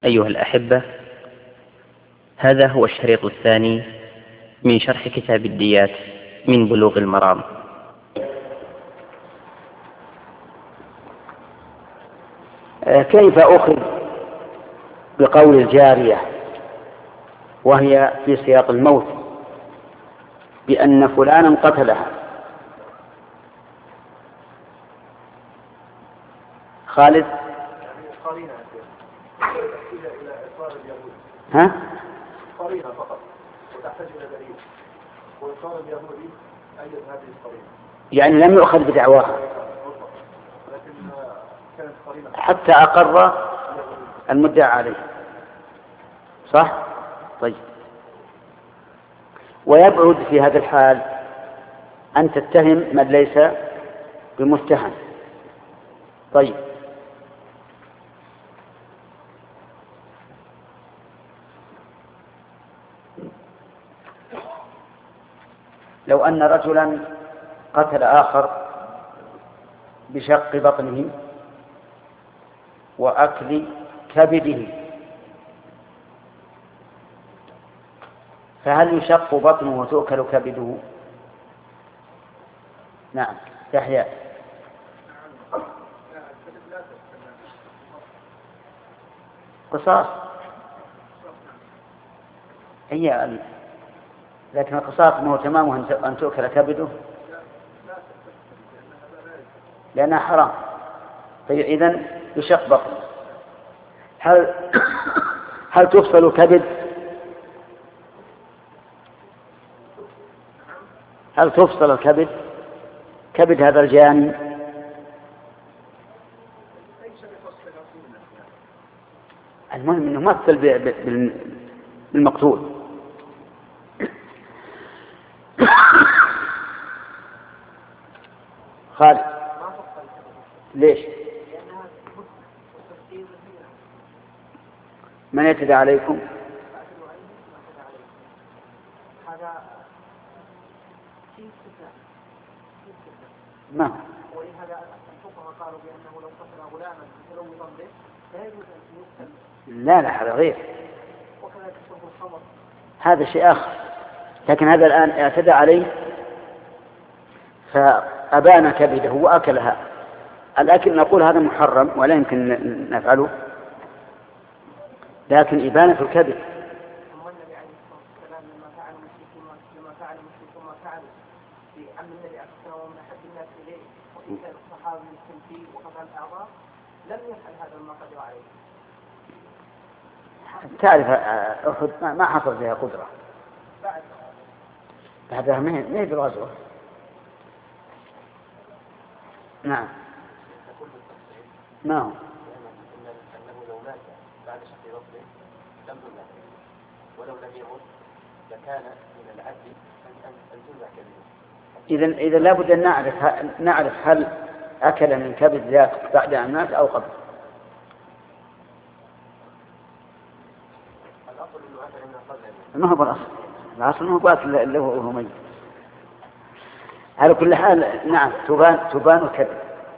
أيها الأحبة، هذا هو الشريط الثاني من شرح كتاب الديات من بلوغ المرام. كيف أخذ بقول الجارية وهي في سياق الموت بأن فلانا قتلها؟ خالد؟ ها؟ قرينة فقط وتحتاج إلى دليل، وإقرار اليهودي أيد هذه القرينة، يعني لم يؤخذ بدعواها لكن كانت قرينة حتى أقر المدعى عليه، صح؟ طيب، ويبعد في هذا الحال أن تتهم من ليس بمتهم. طيب، لو أن رجلا قتل آخر بشق بطنه وأكل كبده، فهل يشق بطنه وتؤكل كبده؟ نعم، يحيى. قصاص هي، لكن القصاص ما هو تمامه أن تؤكل كبده لأنها حرام. طيب، إذن يشق بطنه. هل تفصل كبد؟ هل تفصل الكبد، كبد هذا الجاني؟ المهم أنه مثل بالمقتول. خالد، ليش؟ من يعتدى عليكم؟ ما ولهذا الفقهاء قالوا بأنه لو قتل غلاما متلوثا به لا يجوز أن يقتل. لا، هذا غير، وكذلك شرب الخمر هذا شيء آخر. لكن هذا الآن اعتدى عليه فأبان كبده وأكلها. الأكل نقول هذا محرم ولا يمكن نفعله، لكن إبانة الكبد. ثم النبي عليه الصلاة والسلام لما فعل المشركون ما فعلوا في عم النبي عليه الصلاة والسلام ومن أحب الناس إليه وإن كان الصحابة من التمثيل وقطع الأعضاء لم يفعل هذا ما قدر عليه. تعرف أحد ما حصل فيها قدرة بعدها، ما هي بالغزوة. نعم، ما هو أنه لو مات بعد شق بطنه لم يمات، ولو لم يمت لكان من العدل أن تنزع كبده. إذا لابد أن نعرف هل أكل من كبد ذاك بعد أن مات أو قبل. الأصل أنه أكل من قبل. ما هو بالأصل، الأصل أنه قاتل اللي هو ميت. على كل حال نعم، تبان الكبد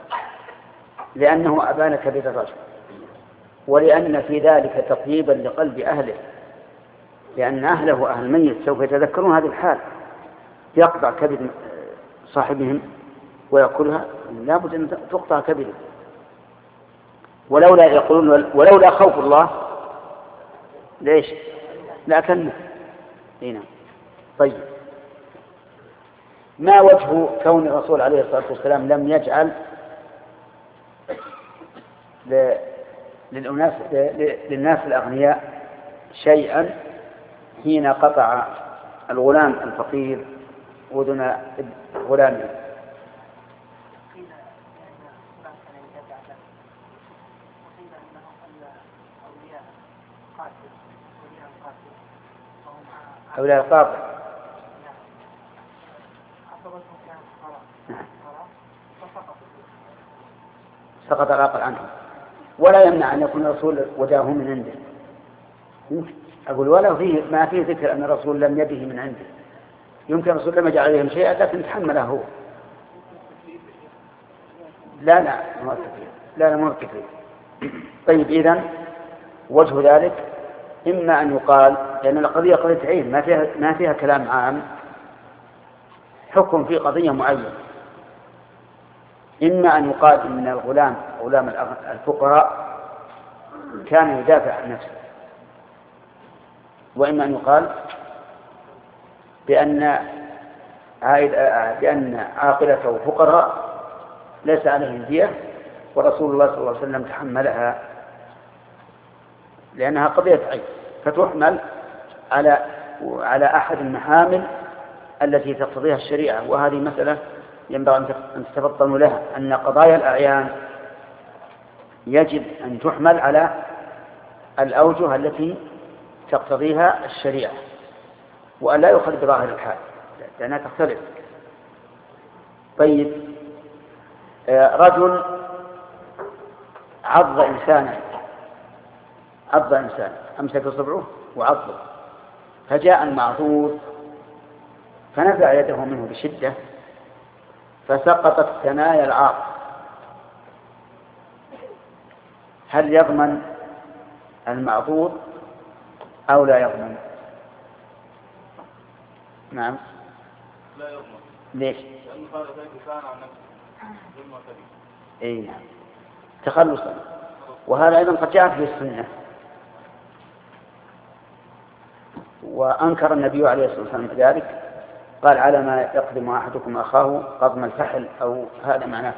لأنه أبان كبد الرجل، ولأن في ذلك تطييبا لقلب أهله، لأن أهله وأهل الميت سوف يتذكرون هذه الحال، يقطع كبد صاحبهم ويأكلها، لا بد أن تقطع كبده. ولولا يقولون ولولا خوف الله ليش لأكلنا هنا. طيب، ما وجه كون الرسول عليه الصلاة والسلام لم يجعل للناس الأغنياء شيئا حين قطع الغلام الفقير أذن غلامه؟ أولياء القاطع سقط العقل عنهم، ولا يمنع أن يكون الرسول وداه من عنده. أقول ولا ما فيه ذكر أن الرسول لم يده من عنده. يمكن الرسول لم يجعل عليهم شيئا لكن تحمله هو. لا ما هو التكليف. طيب، إذن وجه ذلك إما أن يقال، لأن القضية قضية عين ما فيها كلام عام، حكم في قضية معينة، إما أن يقال إن غلام الفقراء كان يدافع عن نفسه، وإما أن يقال بأن عاقلته فقراء ليس عليهم دية، ورسول الله صلى الله عليه وسلم تحملها لأنها قضية عين، فتحمل على أحد المحامل التي تقتضيها الشريعة. وهذه مسألة ينبغي أن تتفطنوا لها، أن قضايا الأعيان يجب أن تحمل على الأوجه التي تقتضيها الشريعة، وأن لا يؤخذ بظاهر الحال لأنها تختلف. طيب، رجل عض إنسانا أمسك صبعه وعضه، فجاء المعضوض فنزع يده منه بشدة فسقطت ثنايا العاض، هل يضمن المعضوض أو لا يضمن؟ نعم، لا يضمن. ليش؟ لأنه قال ذلك كان عن نفسه إيه، تخلصا. وهذا أيضا قد جاء في السنة، وأنكر النبي عليه الصلاة والسلام ذلك، قال على ما يقدم أحدكم أخاه قضم الفحل، أو هذا معناه.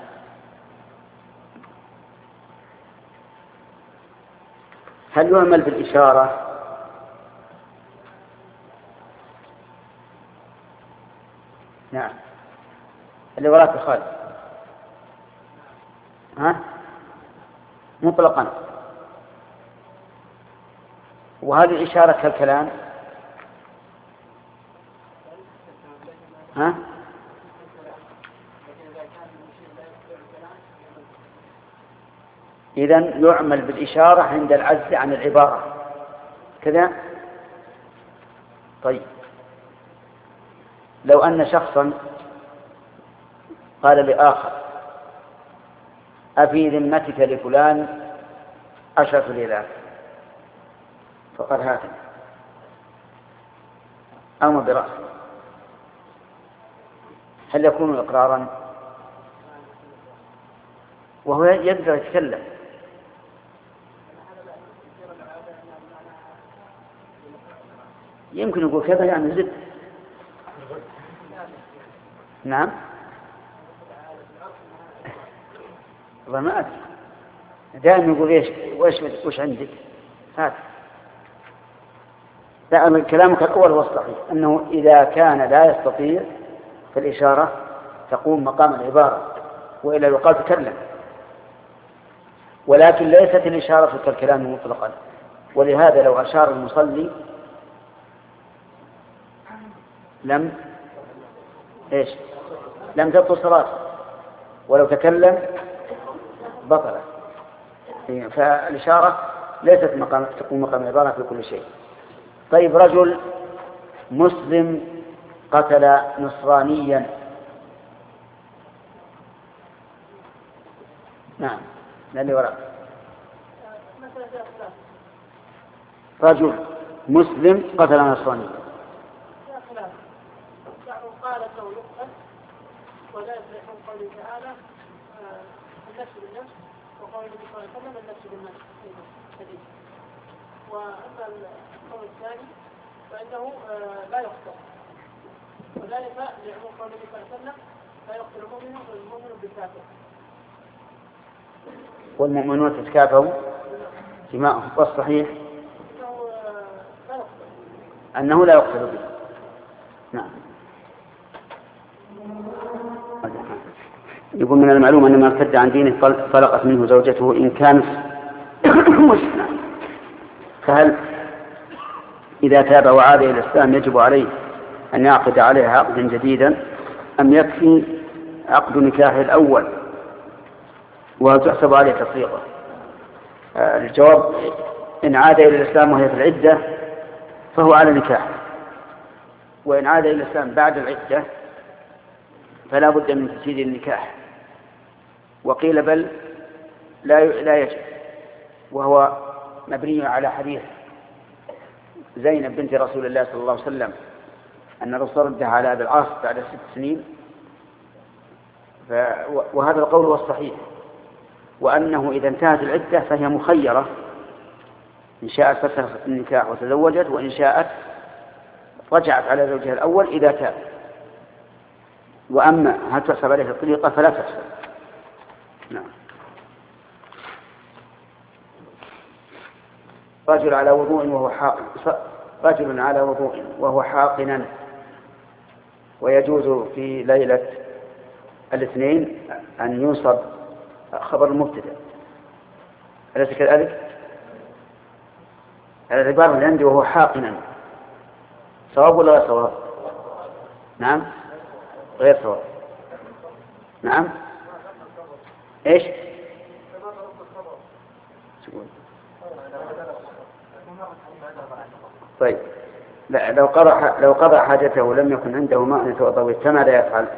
هل يعمل بالإشارة؟ نعم، اللي وراك خالد، ها، مطلقا. وهذه الإشارة كالكلام، ها؟ إذن يعمل بالإشارة عند العجز عن العبارة كذا. طيب، لو أن شخصا قال لآخر أفي ذمتك لفلان 10 ليلات، فقال هاتم أو برأسه، هل يكون إقرارا وهو يقدر يتكلم؟ يمكن يقول كذا يعني زد. نعم، والله ما أدري، دائما يقول إيش وش عندك هات. لا، كلامك الأول هو الصحيح، أنه إذا كان لا يستطيع فالإشارة تقوم مقام العبارة، وإلا يقال تكلم. ولكن ليست الإشارة كالكلام مطلقا، ولهذا لو أشار المصلي لم تبطل صلاته، ولو تكلم بطلت. فالإشارة ليست تقوم مقام العبارة في كل شيء. طيب، رجل مسلم قتل نصرانيا، نعم، الذي وراء، رجل مسلم قتل نصرانيا، قالت له يقتل، وذلك من قوله تعالى النفس بالنفس، وقول النبي صلى الله عليه وسلم النفس بالنفس حديث. وأما القول الثاني فإنه لا يقتل، وذلك لعموم قول النبي صلى الله عليه وسلم لا يقتل المؤمن بالكافر، والمؤمنون تتكافوا دماؤهم، والصحيح أنه لا يقتل به. نعم. يقول من المعلوم أن من ارتد عن دينه طلقت منه زوجته إن كانت مسلمة، فهل إذا تاب وعاد إلى الإسلام يجب عليه أن يعقد عليها عقدا جديدا أم يكفي عقد نكاحه الأول، وهل تحسب عليه تفريقه؟ الجواب إن عاد إلى الإسلام وهي في العدة فهو على نكاح، وإن عاد إلى الإسلام بعد العدة فلا بد من تجديد النكاح. وقيل بل لا يجب، وهو مبني على حديث زينب بنت رسول الله صلى الله عليه وسلم أن الرسول ردها على أبي العاص بعد 6 سنين، وهذا القول هو الصحيح، وأنه إذا انتهت العدة فهي مخيرة، إن شاءت فسخ النكاح وتزوجت، وإن شاءت رجعت على زوجها الأول إذا تاب. وأما هل تحسب عليه الطليقة فلا تحسب. نعم. رجل على وضوء وهو حاقنا، ويجوز في ليلة الاثنين أن ينصب خبر المبتدأ، أليس كذلك؟ العبارة اللي عندي وهو حاقنا صواب ولا غير صواب؟ نعم غير صواب. نعم ايش؟ طيب لا، لو قضى حاجته ولم يكن عنده ماء يتوضا به فماذا يفعل؟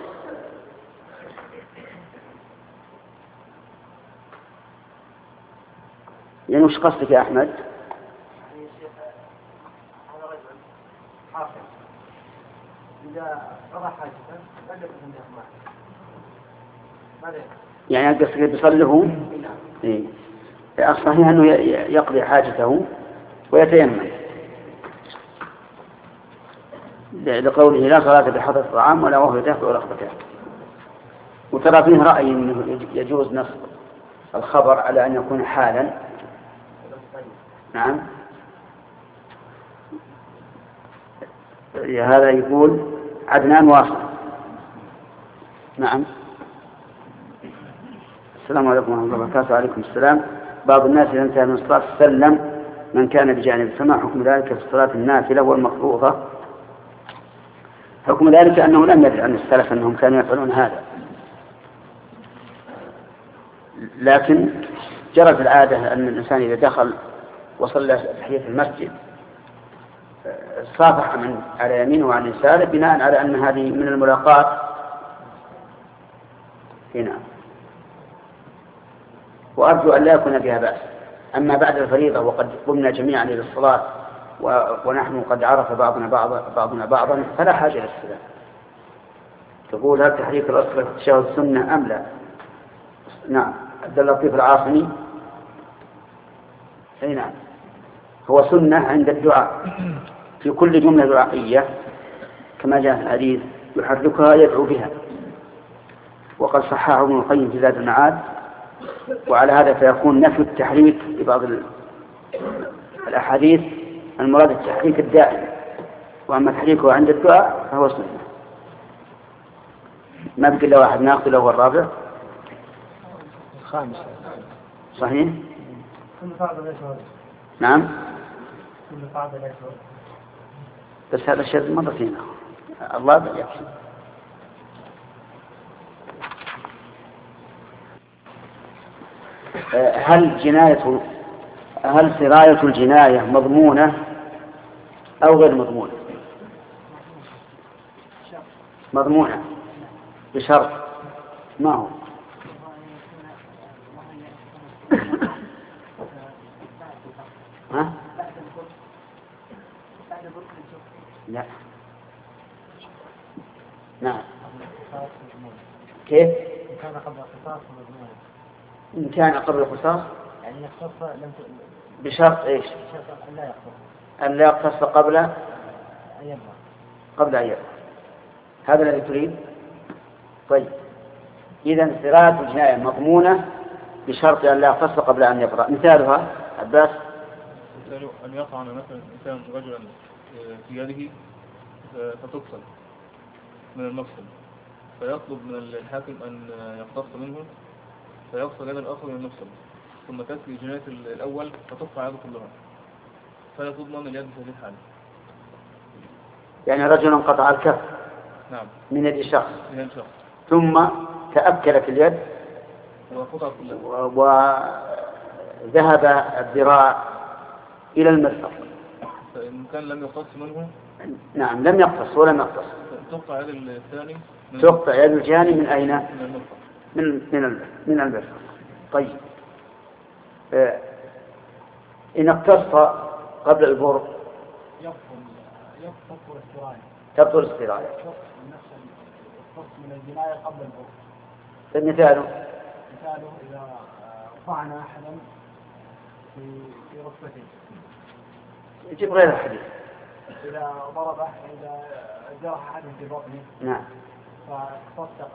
يعني وش قصدك يا أحمد؟ إذا قضى حاجته لم يكن عنده ماء يعني قصدك بيصله؟ إيه. الصحيح أنه يقضي حاجته ويتيمم، لقوله لا صلاة بحضر الطعام ولا وهو يدافع ولا خبثه. وترى فيه رأي أنه يجوز نصب الخبر على أن يكون حالا. نعم هذا يقول عدنان واصل. نعم. السلام عليكم ورحمة الله وبركاته. وعليكم السلام. بعض الناس إذا انتهى من الصلاة سلم من كان بجانب، فما حكم ذلك في الصلاة النافلة والمفروضة؟ حكم ذلك أنه لم يدل عن السلف أنهم كانوا يفعلون هذا، لكن جرت العادة أن الإنسان إذا دخل وصلى تحية المسجد صافح من على يمينه وعن يساره بناء على أن هذه من الملاقات هنا، وأرجو أن لا يكون بها بأس. أما بعد الفريضة وقد قمنا جميعا إلى الصلاة ونحن قد عرف بعضنا بعضا فلا حاجة للسلام. تقول هل تحريك الأصل في التشهد سنة أم لا؟ نعم. عبد اللطيف العاصمي. أي نعم، هو سنة عند الدعاء في كل جملة دعائية كما جاء في الحديث يحركها يدعو بها، وقد صححه ابن القيم في زاد المعاد. وعلى هذا فيكون نفي التحريك في بعض الأحاديث المراد التحريك الدائم، وأما تحريكه عند الدعاء فهو سنة. ما بقي إلا واحد ناخذ له الرابع. الخامس صحيح. نعم بس هذا الشيء مرتين الله يكفي. هل سراية الجناية مضمونة أو غير مضمونة؟ مضمونة بشرط. ما هو؟ ها؟ لا. نعم. كيف؟ إن كان قبل القصاص يعني يختص لم بشرط إيش؟ أن لا يقتص قبل أن يبقى. هذا الذي تريد؟ طيب إذا سراية الجناية مضمونة بشرط أن لا يقتص قبل أن يبرأ. مثالها عباس أن يقع مثلا إنسان رجلا في يده فتقصد من المقصد، فيطلب من الحاكم أن يقتص منه فيقصد يد الآخر من المقصد، ثم تسري جناية الأول فتقطع يده كلها، فلا تضمن اليد في هذه الحالة. يعني رجل قطع الكف نعم من يد شخص شخص ثم تأكلت اليد وذهب الذراع إلى المرفق، فإن كان لم يقتص منه. نعم لم يقتص ولم يقتص، تقطع يد الثاني. تقطع يد الجاني من أين؟ من المرفق. من المرفق. طيب إن اقتص قبل البر يبطل السراية. تبطل السراية. نفس القص من الجناية قبل البر. مثاله إذا طعن أحدا في ركبته. يجيب غير الحديث. إذا ضربه إذا جرح أحد في بطنه. نعم. فاقتص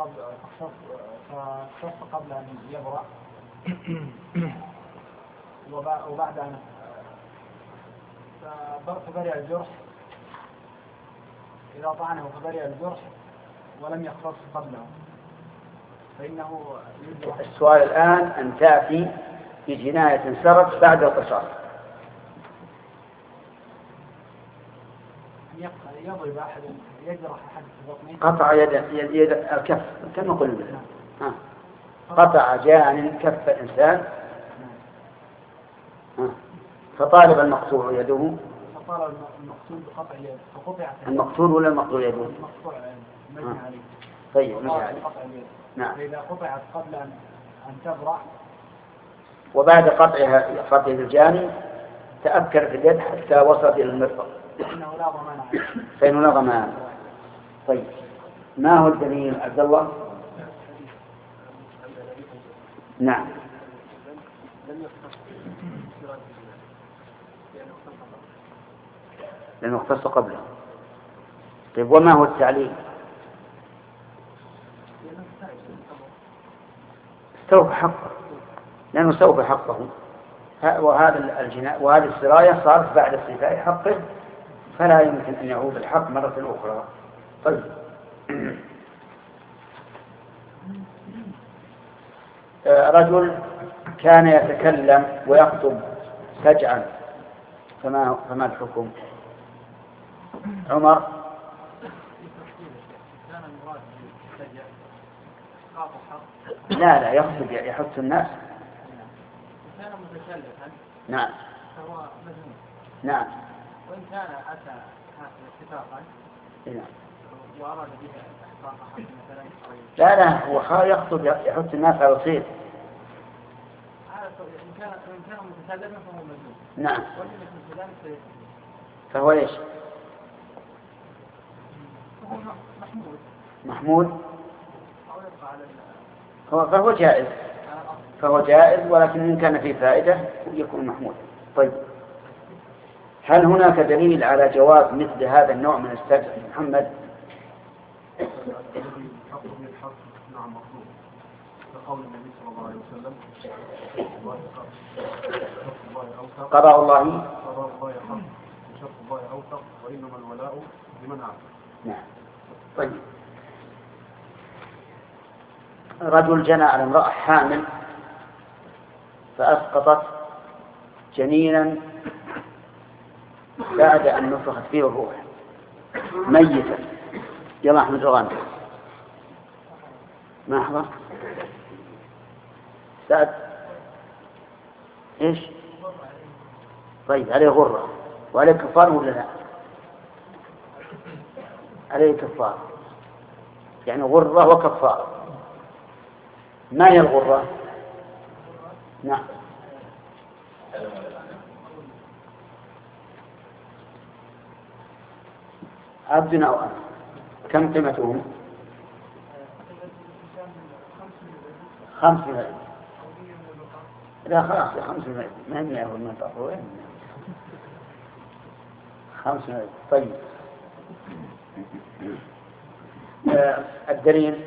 قبل أن يبرأ. وبعد أن فبرئ الجرح. إذا طعنه فبرئ الجرح ولم يقتص قبله فإنه يجرح. السؤال الآن أن تأتي بجناية سرت بعد القصاص. يضرب أحد يجرح أحد في بطنه. قطع يد الكف كما قلنا. قطع جان كف الإنسان. فطالب المقطوع يده. فطالب المقتول بقطع يده فقطعت. المقتول ولا المقطوع يده؟ المقطوع مجني عليه. طيب مجني عليه. نعم. فإذا قطعت قبل أن تبرع وبعد قطع الجاني تأكل في اليد حتى وصل إلى المرفق. فإنه لا ضمان عليه. فإنه لا ضمان. طيب ما هو الدليل عبد الله؟ نعم. لأنه اختص قبله. طيب وما هو التعليل؟ استوفى حقه، لأنه سوف حقه، وهذا الجناء وهذه السراية صارت بعد استيفاء حقه فلا يمكن أن يعود الحق مرة أخرى. طيب رجل كان يتكلم ويخطب سجعا فما الحكم؟ عمر. لا يخطب يحث الناس. كان متكلفا. نعم. فهو مذموم. نعم. وإن كان أتى اتفاقا. نعم. وأراد بها إحقاق حق مثلا. لا هو يخطب يحث الناس على الصيد. إن كان متكلما فهو مذموم. نعم. وإن مثل ذلك فهو إيش؟ فهو محمود. محمود. أو يبقى على فهو جائز ولكن إن كان فيه فائدة يكون محمود. طيب هل هناك دليل على جواز مثل هذا النوع من السجع محمد؟ نعم مطلوب لقول النبي صلى الله عليه وسلم قضاء الله حق وشرط الله أوثق وإنما الولاء لمن عاد. نعم. طيب رجل جنى على امرأة حامل فأسقطت جنينا بعد أن نفخت فيه الروح ميتا. يلا أحمد رغان ما أحضر سعد إيش؟ طيب عليه غرة وعليه كفار ولا لا؟ عليه كفار يعني غرة وكفار. ما هي الغرة؟ نعم. عبد أو أنثى كم قيمتهم؟ 500. لا خلاص 500 ما هي 100 من طرفه 500. طيب الدليل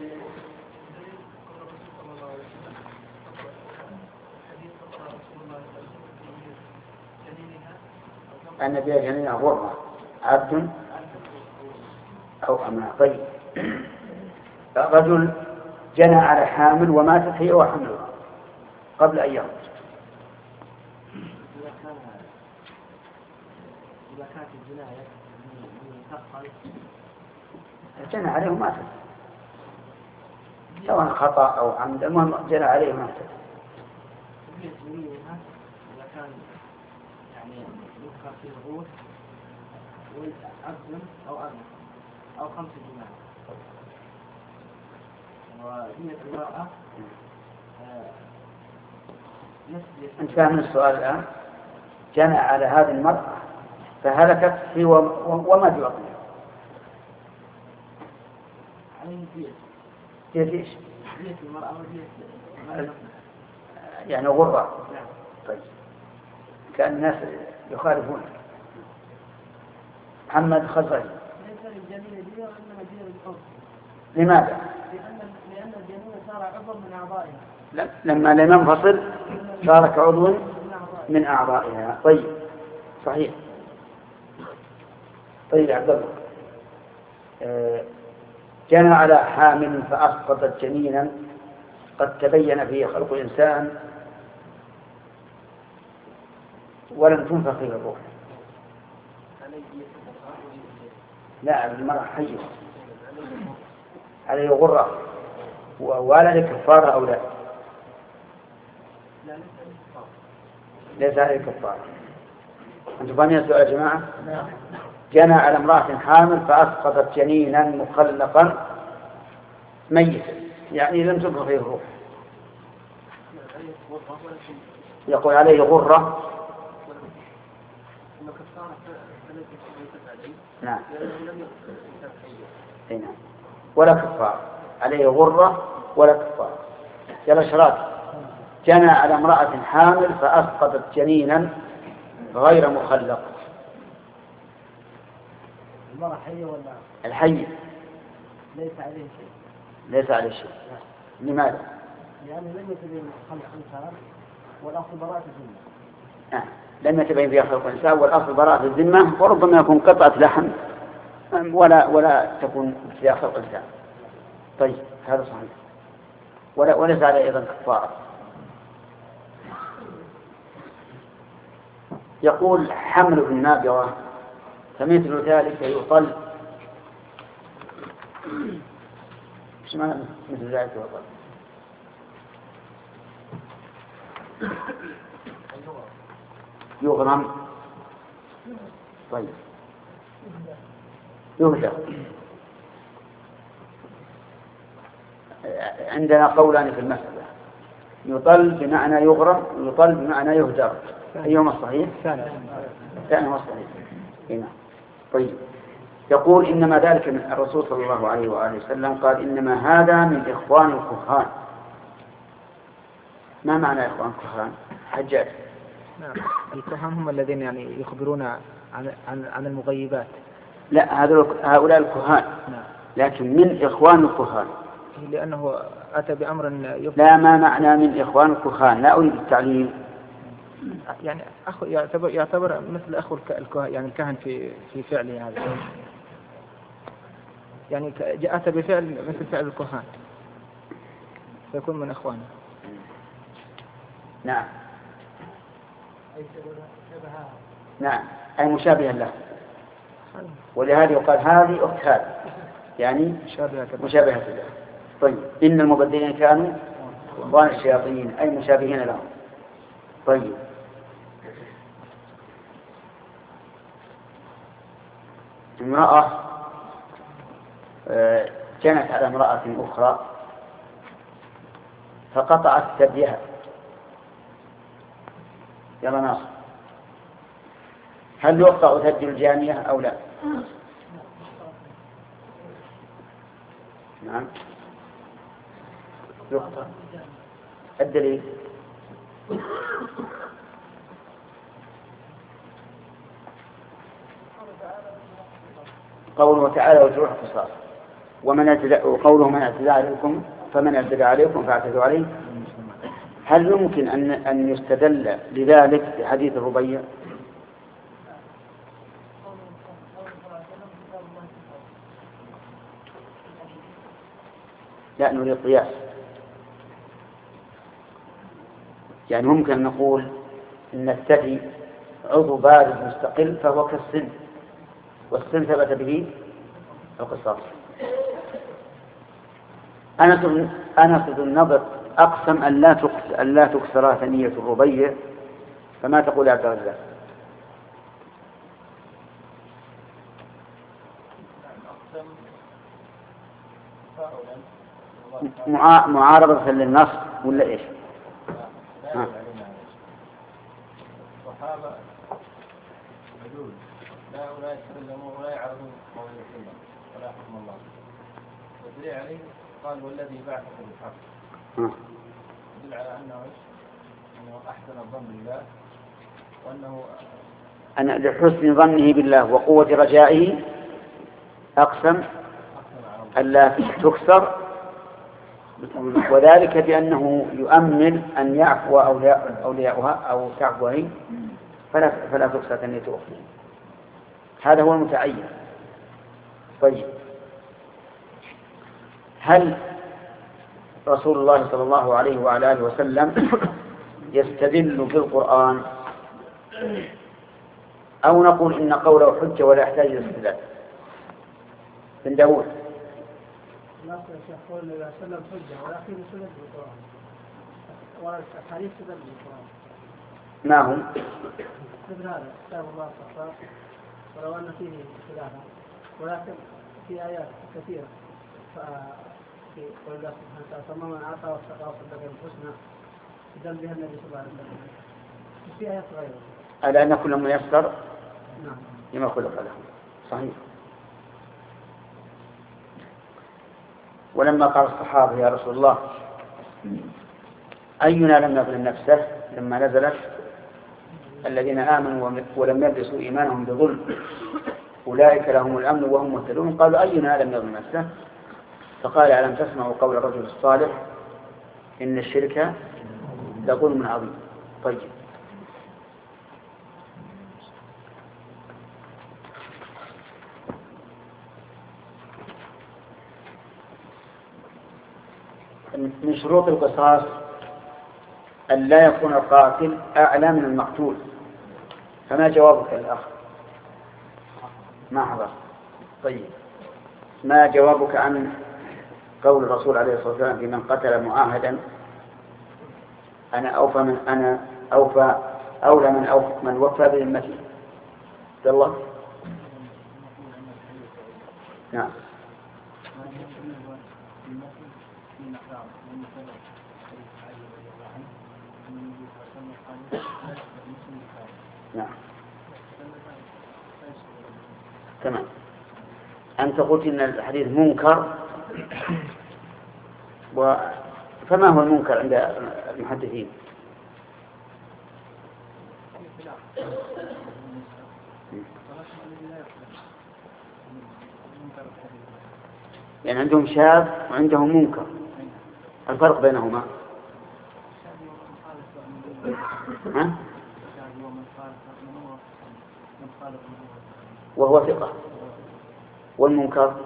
أن بها جنين غرة عبد أو أمة. طيب رجل جنى على حامل وماتت هي وحملها قبل أن يخرج. إذا كانت الجناية تقل جنى عليه وماتت سواء خطأ أو عمد المهم جنى عليه وماتت. إذا كان يعني يذكر في الروح عبد أو أمة أو 5 جناية وهي المرأة أنت فاهم السؤال الآن؟ جنى على هذه المرأة فهلكت في وما في بطنها. دية ايش؟ دية المرأة ودية يعني غرة. طيب كان الناس يخالفون. محمد خزري. ليس للجنين دية وإنما دية للأم. لماذا؟ لأن الجنين صار عضو من أعضائها. لما لم ينفصل صار كعضو من أعضائها. طيب صحيح. طيب عبد الله جنى على حامل فأسقطت جنينا قد تبين فيه خلق الإنسان ولم تنفخ فيه الروح. لا المرأة حية عليه غرة ولا لكفارة أو لا؟ ليس عليه كفارة. أنتم فاهمين السؤال يا جماعة؟ جنى على امرأة حامل فأسقطت جنينا مخلقا ميتا يعني لم تنفخ فيه الروح. يقول عليه غرة. نعم. ولا كفار عليه غرة ولا كفار. يلا شراك. جنى على امرأة حامل فأسقطت جنينا غير مخلق. المرأة حية ولا؟ الحي ليس عليه شيء. ليس عليه شيء. لماذا؟ لأنه لم يتبين خلق الإنسان والأصل براءة الذمة. لم يتبين فيها خلق الإنسان والأصل براءة الذمة وربما يكون قطعة لحم ولا تكون فيها خلق الإنسان. طيب هذا صحيح. وليس عليه أيضا كفارة. يقول حمل النابغة فمثل ذلك يطل. ايش معنى مثل ذلك يطل؟ يغرم. طيب يهدر. عندنا قولان في المسألة، يطل بمعنى يغرم ويطل بمعنى يهدر. أيهما الصحيح؟ ثاني هو الصحيح. هنا. طيب يقول إنما ذلك من الرسول صلى الله عليه وآله وسلم قال إنما هذا من إخوان الكهان. ما معنى إخوان الكهان؟ حجاج. نعم الكهان هم الذين يعني يخبرون عن المغيبات. لا هؤلاء الكهان. نعم. لكن من إخوان الكهان لأنه أتى بأمر لا ما معنى من إخوان الكهان؟ لا أريد التعليل. يعني يعتبر مثل أخو الكهان يعني الكهن في فعله هذا يعني أتى بفعل مثل فعل الكهان فيكون من إخوانه. نعم. نعم أي مشابها له. ولهذا يقال هذه أخت هذه يعني مشابهة له. طيب إن المبدلين كانوا إخوان الشياطين أي مشابهين لهم. طيب امرأة كانت على امرأة أخرى فقطعت ثديها. يلا ناصر هل يقطع ثدي الجانية أو لا؟ نعم يقطع. الدليل قوله تعالى وجروح قصاص وقوله من اعتدى عليكم فمن اعتدى عليكم فاعتدوا عليه. هل يمكن أن يستدل لذلك بحديث الربيع؟ لا نريد قياس. يعني ممكن أن نقول إن الثدي عضو بارز مستقل فهو كالسن والسن ثبت به القصاص. أنس بن النضر أقسم أن لا تكسر ثنية الربيع فما تقول يا عبد الرزاق؟ معارضة للنص ولا إيش؟ يقولون لا يتكلمون ولا يعرفون قول الله ولا حكم الله. والدليل عليه قال والذي بعثك بالحق. يدل على أنه أحسن الظن بالله وأنه أن لحسن ظنه بالله وقوة رجائه أقسم ألا تكسر، وذلك بأنه يؤمل أن يعفو أولياؤها أو تعفو هي فلا تكسر تنيته أخته. هذا هو المتعين. طيب، هل رسول الله صلى الله عليه وعلى آله وسلم يستدل بالقرآن أو نقول إن قوله حجة ولا يحتاج إلى استدلال؟ بن داود. لا شيخ قول النبي صلى الله عليه وسلم حجة ولكن يستدل بالقرآن والحديث يستدل بالقرآن. ما هم؟ مثل هذا كتاب الله الصفاء ولو أن فيه خلافا، ولكن في آيات كثيرة في قول الله سبحانه وتعالى ثم من أعطى واتقى وصدق بالحسنى يدل بها النبي صلى الله عليه وسلم. في آيات غيره ألا أن كل ميسر نعم لما خلق له. صحيح. ولما قال الصحابة يا رسول الله أينا لم يظلم نفسه لما نزلت الذين آمنوا ولم يلبسوا إيمانهم بظلم أولئك لهم الأمن وهم مهتدون، قالوا أينا لم يظلم نفسه؟ فقال ألم تسمعوا قول الرجل الصالح إن الشرك لظلم عظيم. طيب، من شروط القصاص أن لا يكون القاتل أعلى من المقتول. فما جوابك الأخ؟ ما حضر. طيب، ما جوابك عن قول الرسول عليه الصلاة والسلام في من قتل معاهدا أنا أوفى أولى من وفى بذمته؟ الله. نعم. نعم. تمام. أنت قلت إن الحديث منكر، فما هو المنكر عند المحدثين؟ يعني عندهم شاذ وعندهم منكر، الفرق بينهما وهو ثقة، والمنكر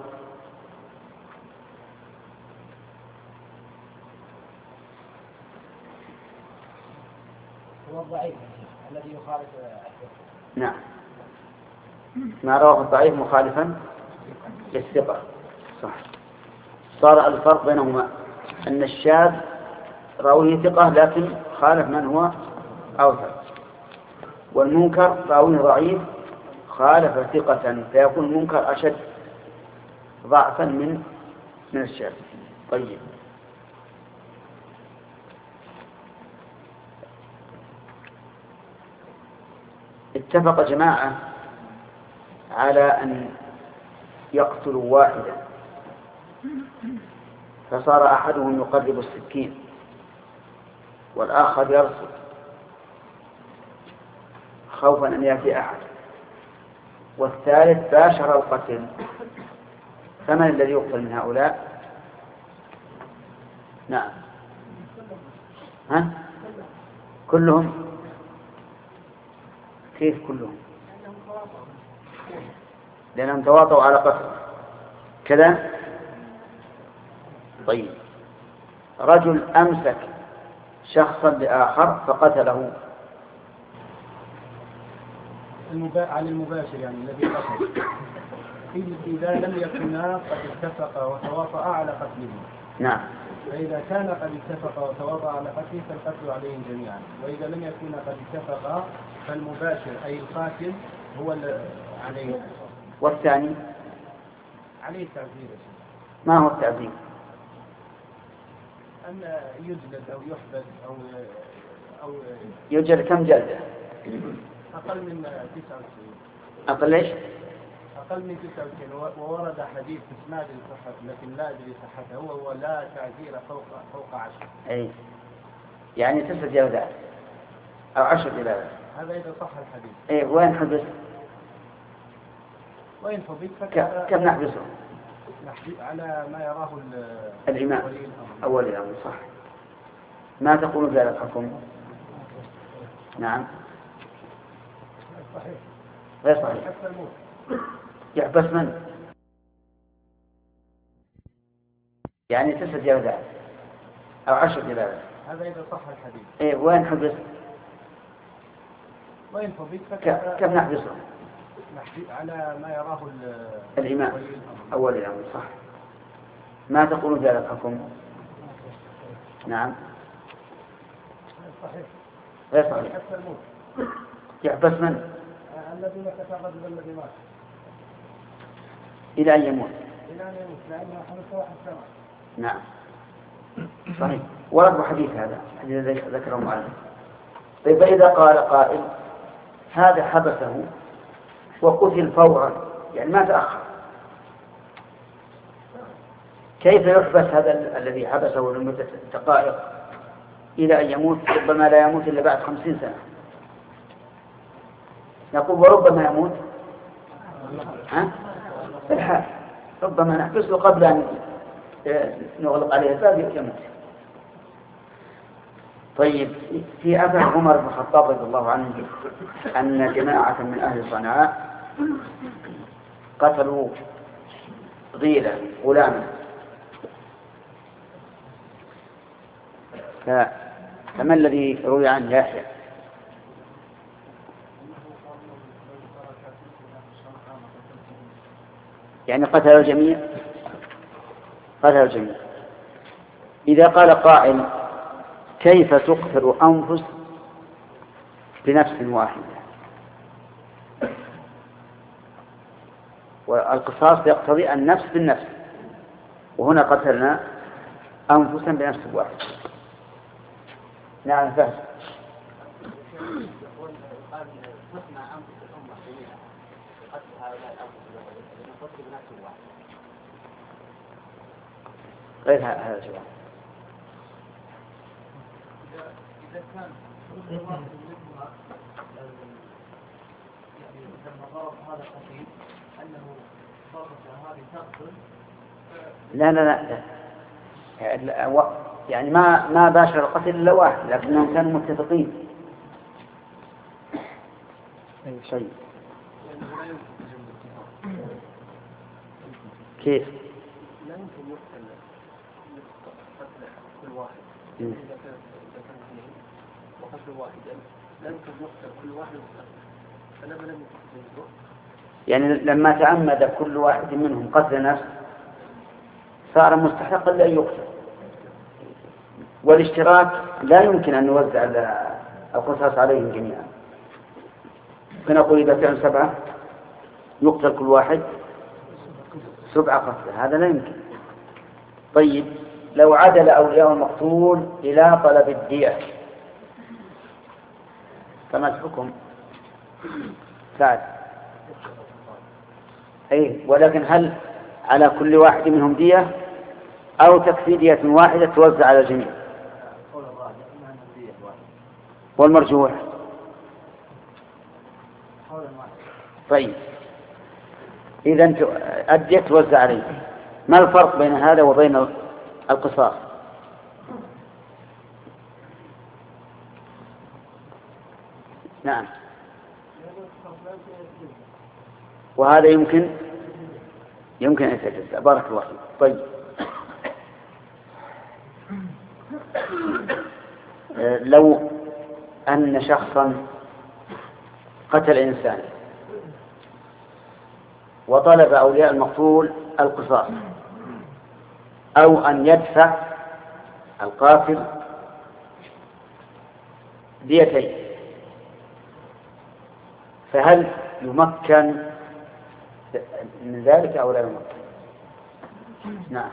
هو الضعيف الذي يخالف. نعم، ما رواه الضعيف مخالفا للثقة. صح. صار الفرق بينهما أن الشاذ راويه ثقة لكن خالف من هو أوثق، والمنكر راويه ضعيف خالف ثقة، فيكون المنكر أشد ضعفا من الشاذ. طيب، اتفق جماعة على أن يقتلوا واحدا، فصار أحدهم يقرب السكين والآخر يرصد خوفا أن يأتي أحد، والثالث باشر القتل. فمن الذي يقتل من هؤلاء؟ نعم. كلهم؟ كيف كلهم؟ لأنهم تواطؤوا على قتل كذا. طيب، رجل أمسك شخصا لآخر فقتله عن المباشر، يعني الذي قتل، إذا لم يكونا قد اتفقا وتواطؤا على قتله. نعم. فإذا كان قد اتفقا وتواطؤا على قتله فالقتل عليهم جميعا، وإذا لم يكونا قد اتفقا فالمباشر أي القاتل هو عليه. والثاني عليه التعزير. ما هو التعزير؟ أن يجلد أو يحبس أو يجلد كم جلدة؟ أقل من 99. أقل إيش؟ أقل من 99. وورد حديث إسناد صحة لكن لا أدري صحته، هو لا تعزير فوق 10. أي يعني 9 جلدات أو 10 جلدات. هذا إذا صح الحديث. أي وين حبس؟ وين حبس؟ كم نحبسه؟ على ما يراه الإمام أو ولي الأمر. صح. ما تقول ذلك الحكم؟ نعم. صحيح. غير صحيح. يحبس من؟ يعني 9 جلدات أو 10 جلدات. هذا إذا صح الحديث. إيه وين حبس؟ وين حبس؟ كم نحبسه؟ على ما يراه الإمام أو ولي الأمر. صح. ما تقول ذلك الحكم؟ نعم. صحيح. غير صحيح. يحبس من؟ الذي كتب الذي مات. إلى أن يموت. إلى أن يموت لأنه حدث واحد سنة. نعم. صحيح. ورد حديث هذا حديث ذكره المؤلف. طيب فإذا قال قائل هذا حبسه وقتل فورا يعني ما تأخر، كيف يحبس هذا الذي حبسه لمدة دقائق إلى أن يموت؟ ربما لا يموت إلا بعد 50 سنة. نقول وربما يموت في الحال، ربما نحبسه قبل أن نغلق عليه الباب يموت. طيب في أثر عمر بن الخطاب رضي الله عنه أن جماعة من أهل صنعاء قتلوا ضيلا غلاما، فما الذي روي عنه يحيى؟ يعني قتل الجميع. إذا قال قائل كيف تقتل أنفس بنفس واحدة؟ والقصاص يقتضي النفس بالنفس، وهنا قتلنا أنفسا بنفس واحدة. نعم فهم. غير هذا الجواب. إذا كان كل واحد منهما يعني لما ضرب هذا القتيل أنه ضربة هذه تقتل. لا يعني ما باشر القتل إلا واحد، لكنهم كانوا متفقين. أي شيء. كيف؟ لا يمكن يقتل كل واحد. إذا كان اثنين وقتل واحدا لا يمكن يقتل كل واحد مقتل. فلما لم يقتل يعني لما تعمد كل واحد منهم قتل نفس صار مستحقا لأن يقتل. والاشتراك لا يمكن أن نوزع القصاص عليهم جميعا. فنقول إذا كانوا 7 يقتل كل واحد 7 قتلى، هذا لا يمكن. طيب لو عدل أولياء المقتول إلى طلب الدية فما الحكم؟ سعد. أي ولكن هل على كل واحد منهم دية أو تكفي دية واحدة توزع على الجميع؟ والمرجوح. طيب إذا الدية توزع عليه. ما الفرق بين هذا وبين القصاص؟ نعم. وهذا يمكن أن يتجزأ. بارك الله فيك. طيب لو أن شخصا قتل إنسان وطلب أولياء المقتول القصاص أو أن يدفع القاتل ديتين، فهل يمكن من ذلك أو لا يمكن؟ نعم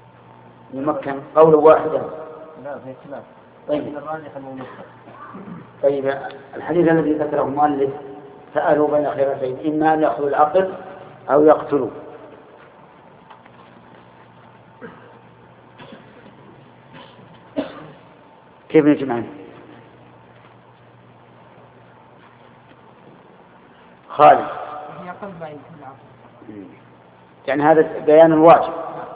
يمكن قولا واحدا. لا في خلاف. طيب الراجح الممكن. طيب الحديث الذي ذكره المؤلف سألوا بين خيرتين إما أن يأخذوا العقل أو يقتلوا. كيف نجمع؟ خالد يعني هذا بيان الواجب،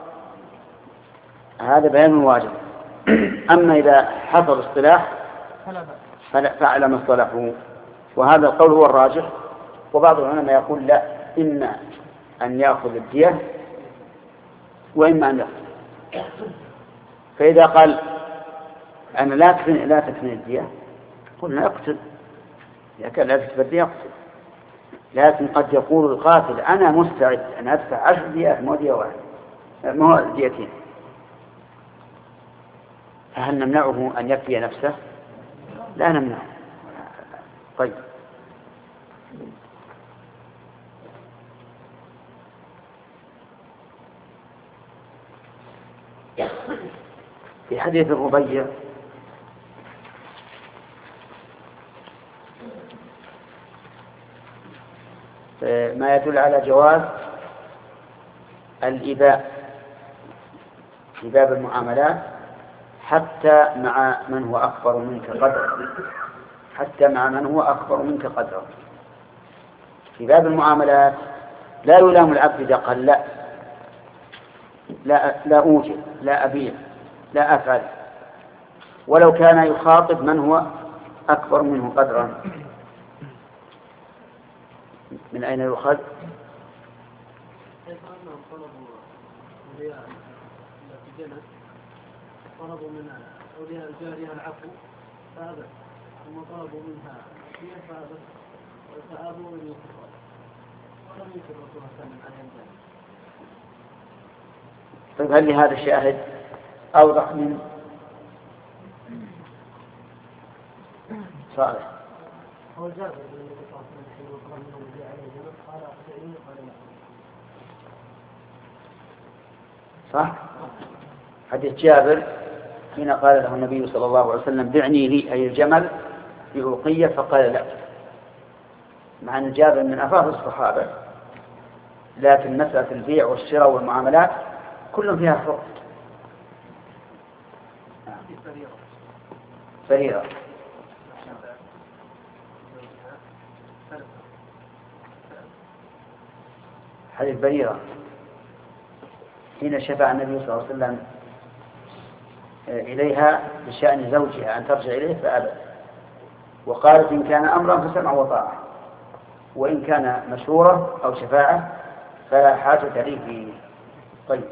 هذا بيان الواجب. أما إذا حصل اصطلاح فعلى ما اصطلحوا، وهذا القول هو الراجح. وبعض العلماء يقول لا، إما أن يأخذ الدية وإما أن يأخذ. فإذا قال أنا لا تكفن الدية قلنا اقتل، إذا كان لا تكفن الدية اقتل. لكن قد يقول القاتل أنا مستعد أن أدفع 10 ديات مو دية واحدة، مو ديتين، فهل نمنعه أن يكفي نفسه؟ لا نمنعه. طيب في حديث الربيع ما يدل على جواز الإباء في باب المعاملات حتى مع من هو أكبر منك قدرا، حتى مع من هو أكبر منك قدرا. في باب المعاملات لا يلام العبد إذا قال لا أوجد، لا أبيع، لا أفعل، ولو كان يخاطب من هو أكبر منه قدرا. من أين يؤخذ؟ طلبوا من أولياء الجارية العفو فأبت، ثم طلبوا منها فأبوا من يخفض، ولم يكن الرسول صلى الله عليه وسلم. طيب هل لهذا الشاهد أوضح من صالح؟ هو جابر بن النبي صلى الله عليه وسلم وقال منه الذي عليه جنب قال أخذني قال لا. صح؟ حديث جابر حين قال له النبي صلى الله عليه وسلم بعني لي أي الجمل بأوقية فقال لا، مع أن جابر من أفاضل الصحابة، لكن مسألة البيع والشراء والمعاملات كلهم فيها فرق. فريرة حديث بريرة حين شفع النبي صلى الله عليه وسلم إليها بشأن زوجها أن ترجع إليه فأبت، وقالت إن كان أمرا فسمع وطاعة، وإن كان مشورة أو شفاعة فلا حاجة لي فيه. طيب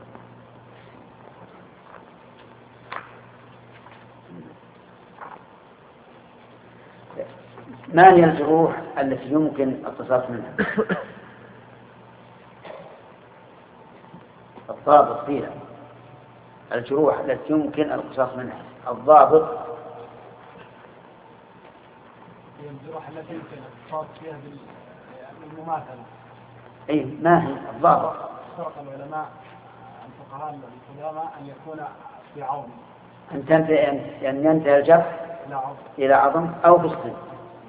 ما هي الجروح التي يمكن القصاص منها؟ الضابط فيها الجروح التي يمكن القصاص منها، الضابط هي الجروح التي يمكن القصاص فيها بالمماثلة. أي ما هي الضابط؟ فرق العلماء الفقهاء القدامى أن يكون في عظم، أن ينتهي الجرح إلى عظم أو في السن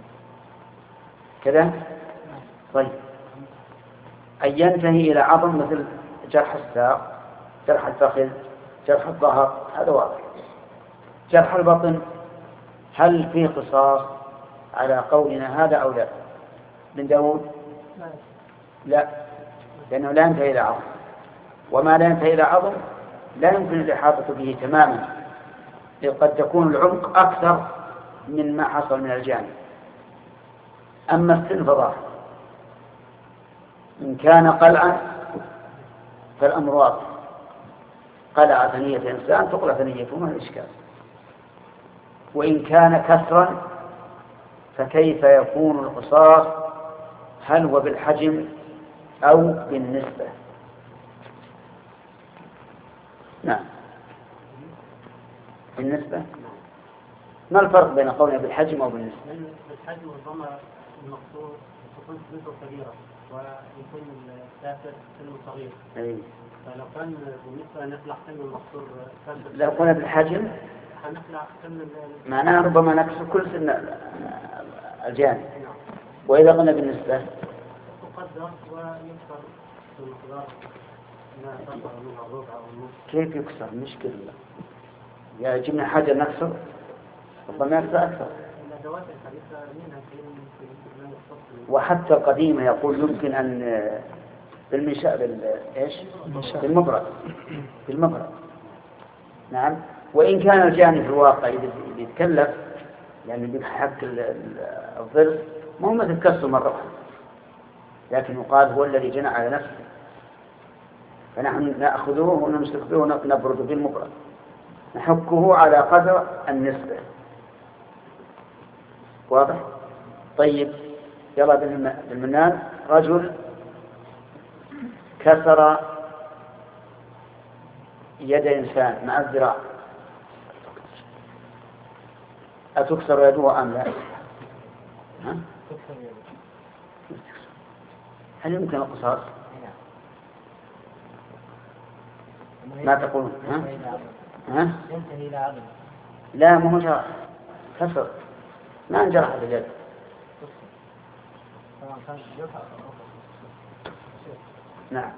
كذا. طيب أن ينتهي إلى عظم مثل جرح الساق، جرح الفخذ، جرح الظهر، هذا واضح. جرح البطن هل فيه قصاص على قولنا هذا أو لا؟ بن داود لا، لأنه لا ينتهي إلى عظم، وما لا ينتهي إلى عظم لا يمكن الإحاطة به تماما، إذ قد تكون العمق أكثر من ما حصل من الجانب. أما السن فظاهر، إن كان قلعا فالأمر واضح، قلع ثنية إنسان تقلع ثنيته ما الإشكال. وإن كان كسرا فكيف يكون القصاص؟ هل هو بالحجم أو بالنسبة؟ نعم بالنسبة. ما الفرق بين قولنا بالحجم أو بالنسبة؟ بالحجم ربما المقصود تكون سنته كبيرة ويكون الكافر سنه صغير. فلو كان بالنسبة نطلع سن المقصود، لو كان بالحجم معناه ربما نكسر كل سن الجانب. وإذا قلنا بالنسبة تقدر ويكسر المقدار ما تنظر منها الربع أو النصف. كيف يكسر؟ مشكلة يعني جبنا حاجة نكسر ربما يكسر أكثر. وحتى القديمة يقول يمكن أن بالمنشاء بالمبرد. نعم. وإن كان الجاني في الواقع يتكلف يعني بحق الظل ما هو مثل كسر مرة واحدة، لكن يقال هو الذي جنى على نفسه، فنحن نأخذه ونمسك به ونبرد بالمبرد، نحكه على قدر النسبة. واضح؟ طيب يلا بالمنان. رجل كسر يد إنسان مع الذراع، أتكسر يده أم لا؟ هل يمكن القصاص؟ ما تقولون؟ ينتهي إلى عظم. لا، ما هو جرح، كسر، ما انجرح باليد. نعم.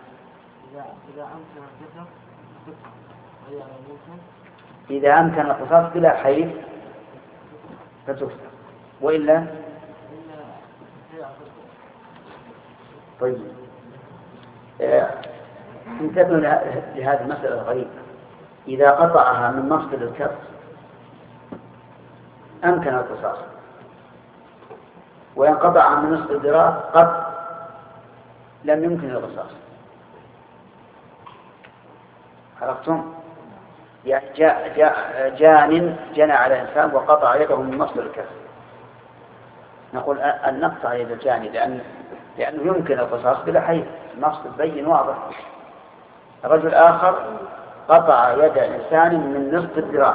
إذا أمكن القصاص بلا حيف فتكسر، وإلا طيب. انتبهوا لهذه المسألة الغريبة. إذا قطعها من مفصل الكف أمكن القصاص، وإن قطعها من نصف الذراع قد لم يمكن القصاص. عرفتم؟ يعني جان جنى على إنسان وقطع يده من مفصل الكف، نقول أن نقطع يد الجاني لأنه يمكن القصاص بلا حيف، المقصد بين واضح. رجل آخر قطع يد إنسان من نصف الذراع،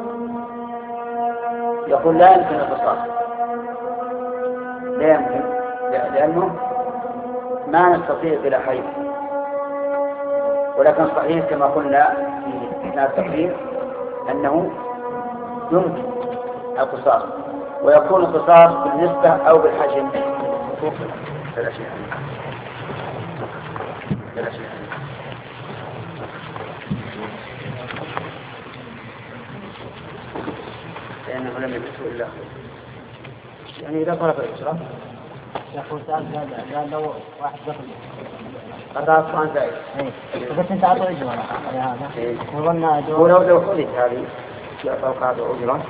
يقول لا يمكن القصاص، لا يمكن لأنه ما نستطيع بلا حيف. ولكن صحيح كما قلنا في أثناء التقرير أنه يمكن القصاص، ويكون القصاص بالنسبة أو بالحجم. فلا شيء لأنه لم يكن إلا يعني إذا طلب الإشراف يقول سؤال قال لو واحد دخل قطع الصان زائد. بس أنت أعطوا أجرة على هذا. وظننا أجرة. ولو خذت هذه يعطوك هذا أجرة.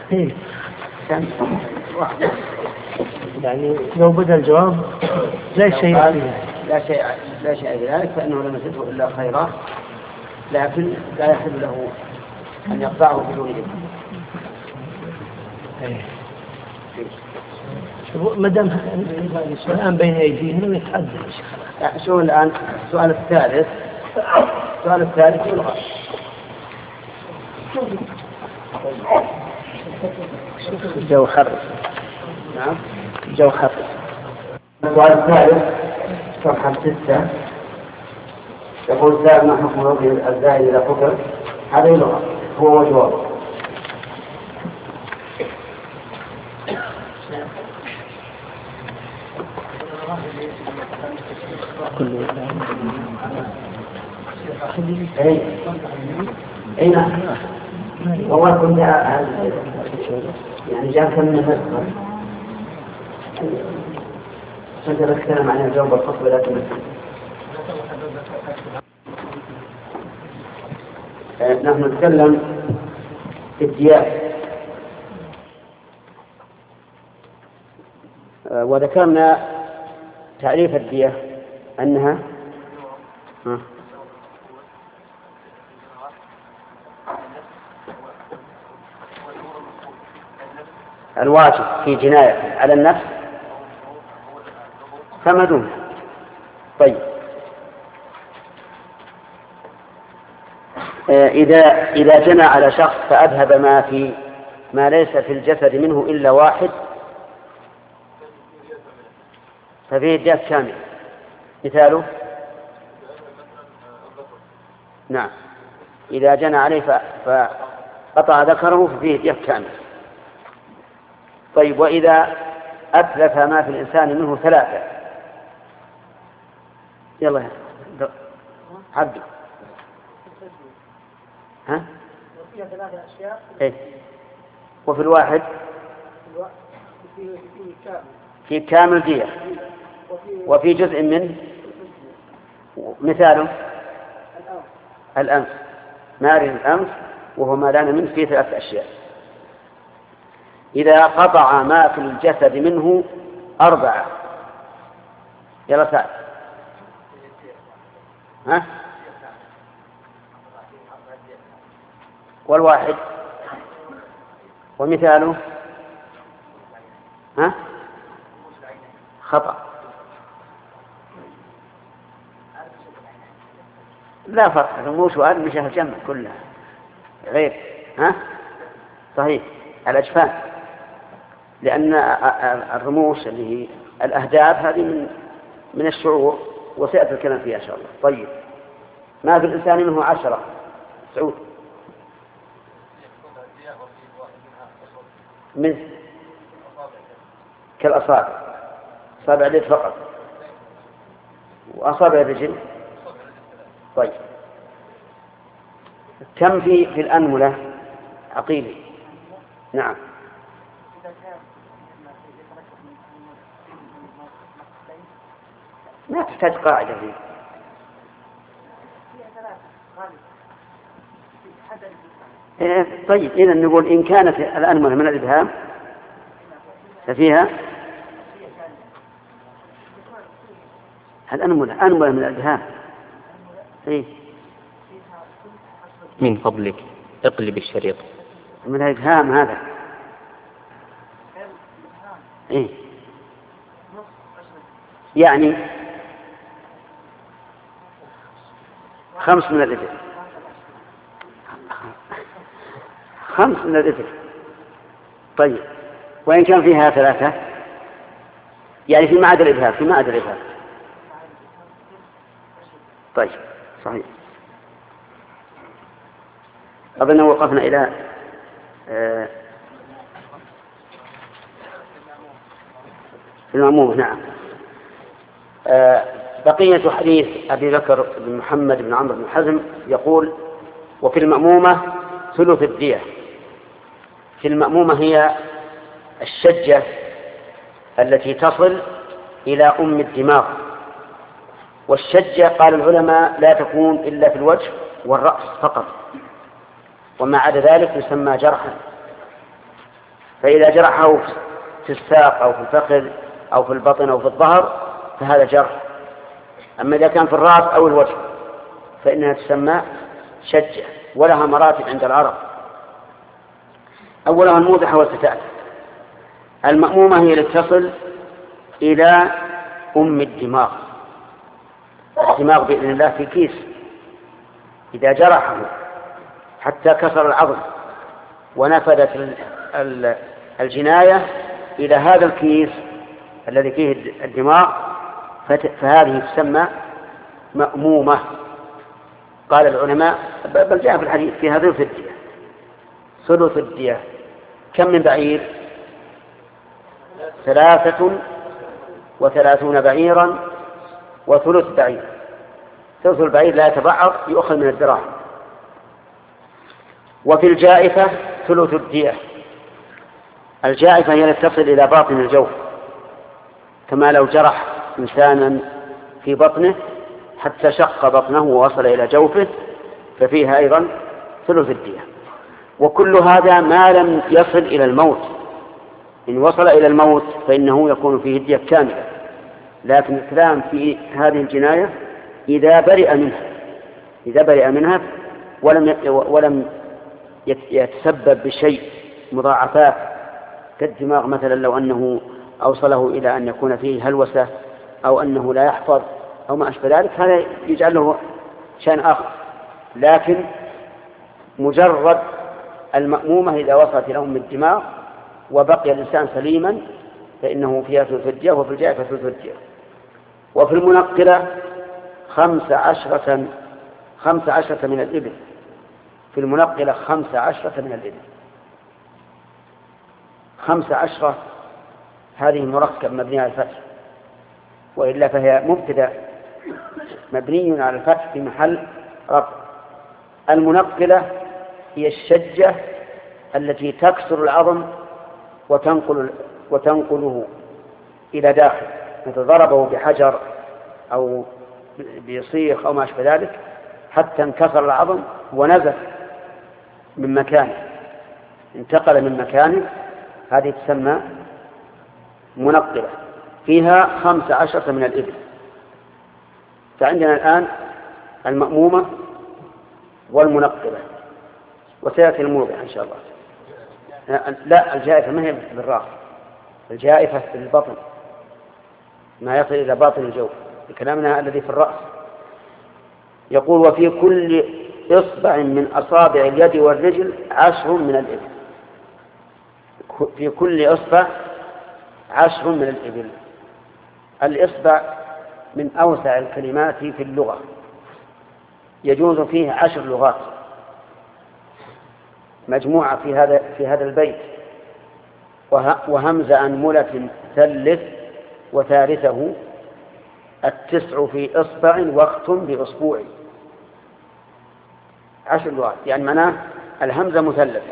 يعني لو بدأ الجواب لا شيء ذلك، فإنه لم يزده إلا خيرا، لكن لا يحل له أن يقطعه بدون إذن. ما دام الآن بين أيديهم يتعدى. شو الآن السؤال الثالث يلغى. جوهر. نعم جوهر. السؤال الثالث صفحة 6 يقول سائل ما حكم وجه الزائد إلى كفر؟ هذا يلغى، هو وجوه. أي نعم. والله كنت يعني جاء كم من مسخر سجل الكلام عن الجواب والخطب، لكن نحن نتكلم في الديات، وذكرنا تعريف الدية أنها الواجب في جناية على النفس فما دون. طيب إذا جنى على شخص فأذهب ما ليس في الجسد منه إلا واحد ففيه الدية كامل. مثاله نعم إذا جنى عليه قطع ذكره ففيه دية كامل. طيب وإذا أتلف ما في الإنسان منه 3، يلا عبد ها؟ وفيها 3 أشياء. إيه؟ وفي الواحد في كامل دية، وفي جزء منه مثاله الأنف، مارن الأنف وهو ما لان منه فيه 3 أشياء. إذا قطع ما في الجسد منه 4، يلا سعد ها؟ والواحد ومثاله ها؟ خطأ، لا فرق، الرموش وأرض مش الجمع كلها غير ها؟ صحيح الأجفان، لأن الرموش اللي هي الأهداب هذه من الشعور، وسيأتي الكلام فيها إن شاء الله. طيب ما في الإنسان منه 10. سعود من كالأصابع، أصابع اليد فقط، وأصابع الرجل. طيب كم في الأنملة عقيلي؟ نعم ما تحتاج قاعدة فيه. طيب إذا نقول إن كانت الأنملة من الإبهام ففيها الأنملة من الإبهام. إيه؟ من فضلك اقلب الشريط. من الإبهام هذا. إيه؟ يعني 5 من الإبل، 5 من الإبل. طيب وإن كان فيها 3 يعني في معاد الإبهام. طيب صحيح. أظن وقفنا إلى في المأمومة. نعم. بقية حديث أبي بكر بن محمد بن عمرو بن حزم يقول وفي المأمومة ثلث الدية. في المأمومة هي الشجة التي تصل إلى أم الدماغ، والشجة قال العلماء لا تكون إلا في الوجه والرأس فقط، وما عدا ذلك يسمى جرحا. فإذا جرحه في الساق أو في الفخذ أو في البطن أو في الظهر فهذا جرح. أما إذا كان في الرأس أو الوجه فإنها تسمى شجة، ولها مراتب عند العرب. أولها الموضحة والفتاة. المأمومة هي التي تصل إلى أم الدماغ. الدماغ بإذن الله في كيس، إذا جرحه حتى كسر العظم ونفذت الجناية إلى هذا الكيس الذي فيه الدماغ فهذه تسمى مأمومة. قال العلماء بل جاء في الحديث فيها ثلث الدية. كم من بعير؟ 33 بعيرا وثلث بعير. ثلث البعير لا يتبعض يؤخذ من الدراهم. وفي الجائفة ثلث الدية. الجائفة هي التي تصل إلى باطن الجوف، كما لو جرح إنسانا في بطنه حتى شق بطنه ووصل إلى جوفه ففيها أيضا ثلث الدية. وكل هذا ما لم يصل إلى الموت. إن وصل إلى الموت فإنه يكون فيه الدية كاملة، لكن الكلام في هذه الجناية إذا برئ منها ولم يتسبب بشيء مضاعفات كالدماغ مثلا، لو أنه أوصله إلى أن يكون فيه هلوسة أو أنه لا يحفظ أو ما أشبه ذلك، هذا يجعل له شأن آخر. لكن مجرد المأمومة إذا وصلت إلى أم الدماغ وبقي الإنسان سليما فإنه فيها ثلث الدية، وفي الجائفة ثلث الدية. وفي المنقلة 15 من الإبل، في المنقلة 15 من الإبل. 15 هذه مركب مبني على الفتح، وإلا فهي مبتدأ مبني على الفتح في محل رفع. المنقلة هي الشجة التي تكسر العظم وتنقله إلى داخل، مثل ضربه بحجر أو بصيخ أو ما أشبه ذلك حتى انكسر العظم ونزل من مكانه، انتقل من مكانه، هذه تسمى منقلة فيها 15 من الإبل. فعندنا الآن المأمومة والمنقلة، وسيأتي الموضع إن شاء الله. لا، الجائفة ما هي بالراس، الجائفة في البطن، ما يصل إلى باطن الجوف، بكلامنا الذي في الرأس. يقول وفي كل إصبع من أصابع اليد والرجل 10 من الإبل. في كل إصبع 10 من الإبل. الإصبع من أوسع الكلمات في اللغة، يجوز فيه 10 لغات مجموعة في هذا البيت. وهمز أنملة ثلث وثالثه 9 في إصبع واختم بأصبوع. 10 لغات، يعني معناه الهمزة مثلثة،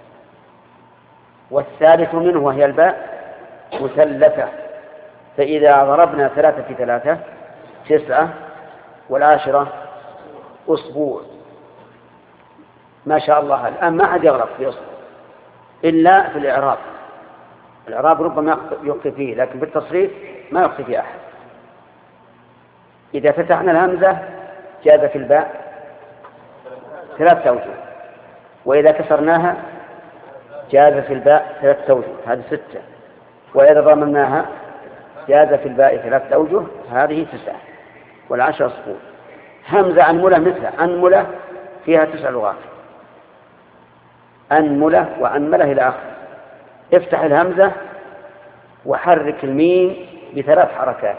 والثالث منه وهي الباء مثلثة. فإذا ضربنا 3 في 3 9، والعاشرة أصبوع. ما شاء الله، الآن ما حد يغرق في أصبع إلا في الإعراب. الإعراب ربما يخطئ فيه، لكن في التصريف ما يخطئ فيه أحد. إذا فتحنا الهمزة جاز في الباء 3 أوجه، وإذا كسرناها جاز في الباء 3 أوجه، هذه 6. وإذا ضمناها جاز في الباء 3 أوجه، هذه 9، والعشر أصبوع. همزة أنملة مثل أنملة فيها 9 لغات، أنملة وأنملة إلى آخر. افتح الهمزة وحرك الميم ب3 حركات،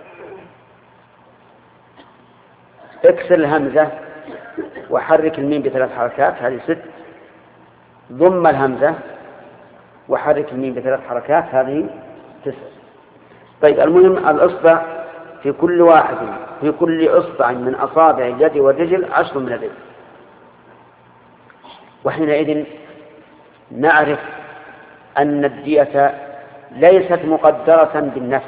اكسر الهمزة وحرك الميم ب3 حركات، هذه 6. ضم الهمزة وحرك الميم ب3 حركات، هذه 9. طيب، المهم الإصبع في كل إصبع من أصابع اليد والرجل 10 من الإبل. وحينئذ نعرف أن الدية ليست مقدرة بالنفع،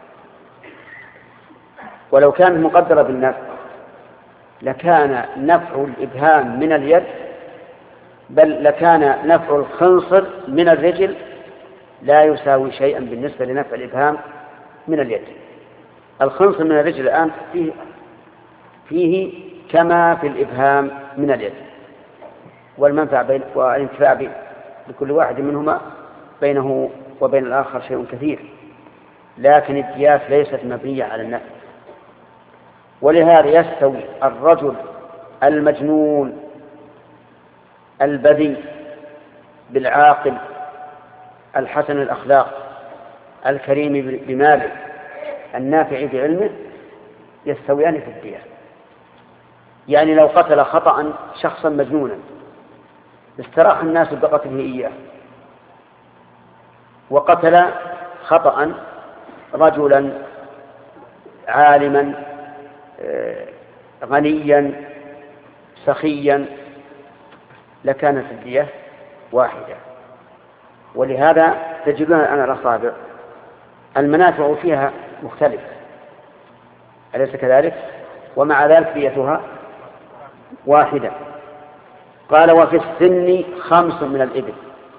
ولو كانت مقدرة بالنفع لكان نفع الإبهام من اليد، بل لكان نفع الخنصر من الرجل لا يساوي شيئا بالنسبة لنفع الإبهام من اليد. الخنصر من الرجل الآن فيه كما في الإبهام من اليد، والمنفع والانتفاع بكل واحد منهما بينه وبين الآخر شيء كثير، لكن الديات ليست مبنية على النفع. ولهذا يستوي الرجل المجنون البذي بالعاقل الحسن الأخلاق الكريم بماله النافع بعلمه، يستويان في الدية. يعني لو قتل خطأ شخصا مجنونا استراح الناس بقتله إياه، وقتل خطأ رجلا عالما غنيا سخيا لكانت الدية واحدة. ولهذا تجدون أن الأصابع المنافع فيها مختلفة، أليس كذلك؟ ومع ذلك ديتها واحدة. قال وفي السن 5 من الإبل.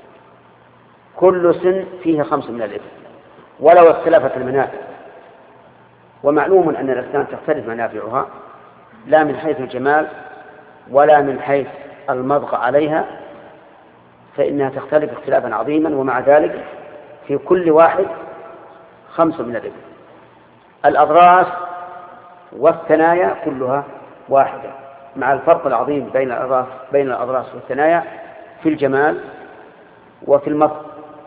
كل سن فيها 5 من الإبل ولو اختلفت المنافع. ومعلوم أن الأسنان تختلف منافعها، لا من حيث الجمال ولا من حيث المضغ عليها، فإنها تختلف اختلافا عظيما، ومع ذلك في كل واحد 5 من الإبل. الأضراس والثنايا كلها واحدة، مع الفرق العظيم بين الأضراس والثنايا في الجمال وفي المضغ.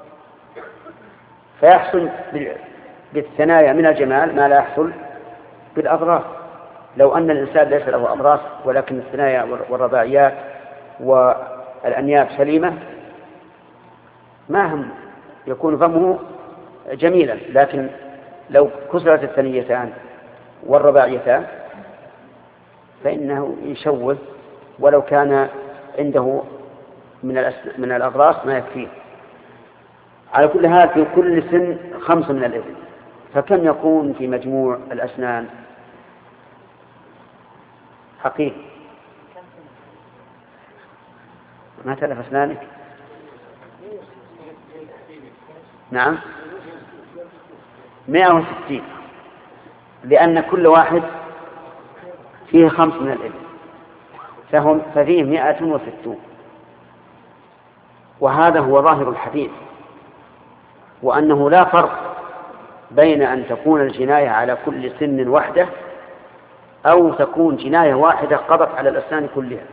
فيحصل بالثنايا من الجمال ما لا يحصل بالأضراس. لو أن الإنسان ليس له أضراس ولكن الثنايا والرباعيات والأنياب سليمة ما هم يكون فمه جميلا، لكن لو كسرت الثنيتان والرباعيتان فإنه يشوه ولو كان عنده من الأغراس ما يكفيه. على كل حال في كل سن 5 من الإبل، فكم يكون في مجموع الأسنان حقيقي؟ ما تلف أسنانك؟ نعم 160، لأن كل واحد فيه 5 من الإبل ففيه 160. وهذا هو ظاهر الحديث، وأنه لا فرق بين أن تكون الجناية على كل سن وحده أو تكون جناية واحدة قضت على الأسنان كلها.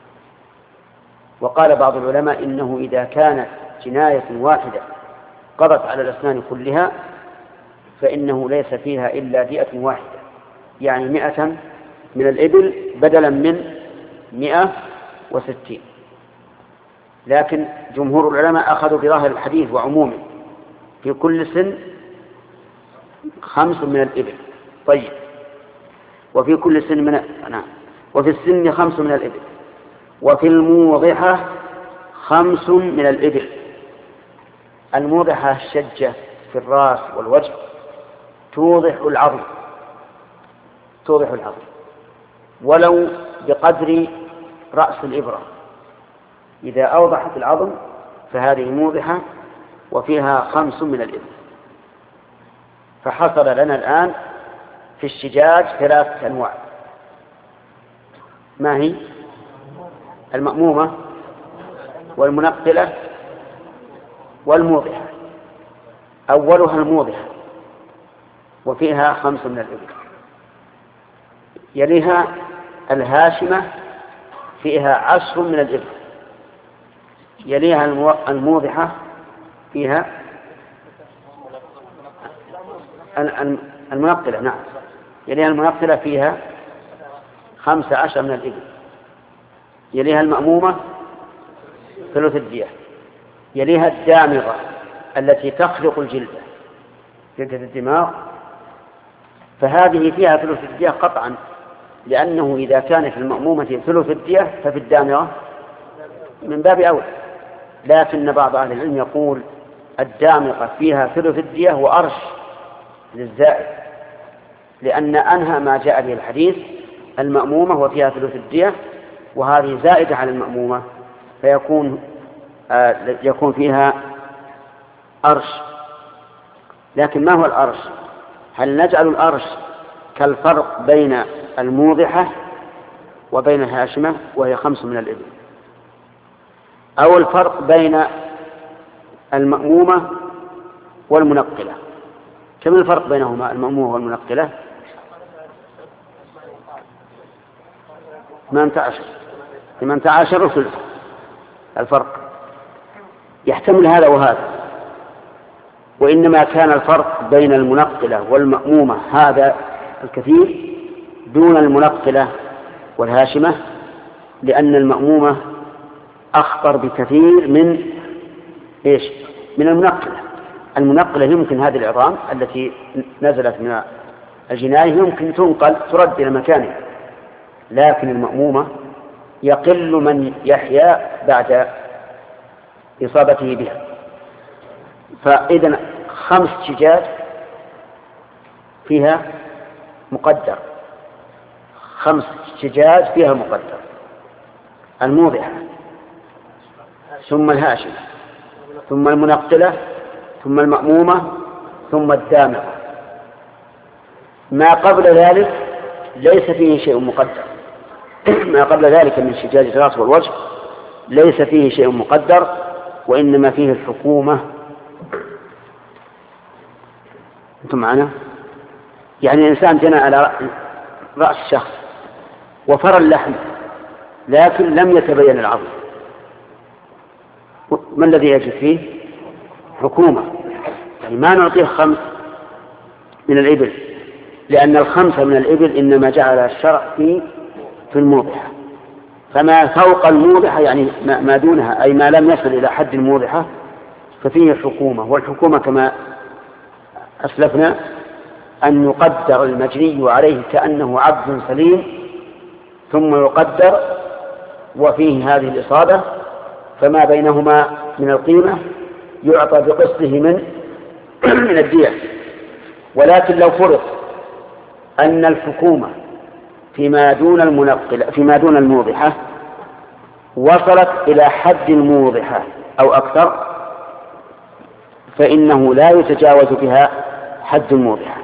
وقال بعض العلماء إنه إذا كانت جناية واحدة قضت على الأسنان كلها فإنه ليس فيها إلا دية واحدة، يعني 100 من الإبل بدلا من 160. لكن جمهور العلماء أخذوا بظاهر الحديث وعمومه، في كل سن 5 من الإبل. طيب، وفي كل سن وفي السن 5 من الإبل، وفي الموضحة 5 من الإبل. الموضحة الشجة في الرأس والوجه توضح العظم ولو بقدر رأس الإبرة، إذا أوضحت العظم فهذه موضحة وفيها 5 من الإبل. فحصل لنا الآن في الشجاج 3 أنواع. ما هي؟ المأمومة والمنقلة والموضحة. أولها الموضحة وفيها 5 من الإبل، يليها الهاشمة فيها 10 من الإبل، يليها الموضحة فيها المنقلة، نعم، يليها المنقلة فيها 15 من الإبل، يليها المأمومة 3 الدية، يليها الدامغة التي تخلق جلدة الدماغ، فهذه فيها 3 الدية قطعا، لأنه إذا كان في المأمومة 3 الدية ففي الدامغة من باب أولى. لكن بعض أهل العلم يقول الدامغة فيها 3 الدية وأرش للزائد، لأن أنهى ما جاء به الحديث المأمومة وفيها 3 الدية، وهذه زائدة على المأمومة، يكون فيها أرش. لكن ما هو الأرش؟ هل نجعل الأرش كالفرق بين الموضحة وبين الهاشمة وهي 5 من الإبل، أو الفرق بين المأمومة والمنقلة؟ كم الفرق بينهما المأمومة والمنقلة؟ 18 وثلث الفرق، يحتمل هذا وهذا. وإنما كان الفرق بين المنقلة والمأمومة هذا الكثير دون المنقلة والهاشمة، لأن المأمومة أخطر بكثير من المنقلة. المنقلة يمكن هذه العظام التي نزلت من الجناية يمكن تنقل ترد إلى مكانها، لكن المأمومة يقل من يحيا بعد إصابته بها. فإذن 5 شجاج فيها مقدر، 5 شجاج فيها مقدر: الموضحة، ثم الهاشمة، ثم المنقلة، ثم المأمومة، ثم الدامغة. ما قبل ذلك ليس فيه شيء مقدر. ما قبل ذلك من شجاج الرأس والوجه ليس فيه شيء مقدر، وإنما فيه الحكومة. أنتم معنا؟ يعني الإنسان جنى على رأس شخص وفر اللحم لكن لم يتبين العظم، ما الذي يجب فيه؟ حكومة. يعني ما نعطيه 5 من الإبل، لأن 5 من الإبل إنما جعل الشرع في الموضحة، فما فوق الموضحة يعني ما دونها أي ما لم يصل إلى حد الموضحة ففيه حكومة. والحكومة كما أسلفنا أن يقدر المجني عليه كأنه عبد سليم ثم يقدر وفيه هذه الإصابة، فما بينهما من القيمة يعطى بقسطه من الدية. ولكن لو فرض أن الحكومة فيما دون الموضحة وصلت إلى حد الموضحة أو أكثر فإنه لا يتجاوز بها حد الموضحة.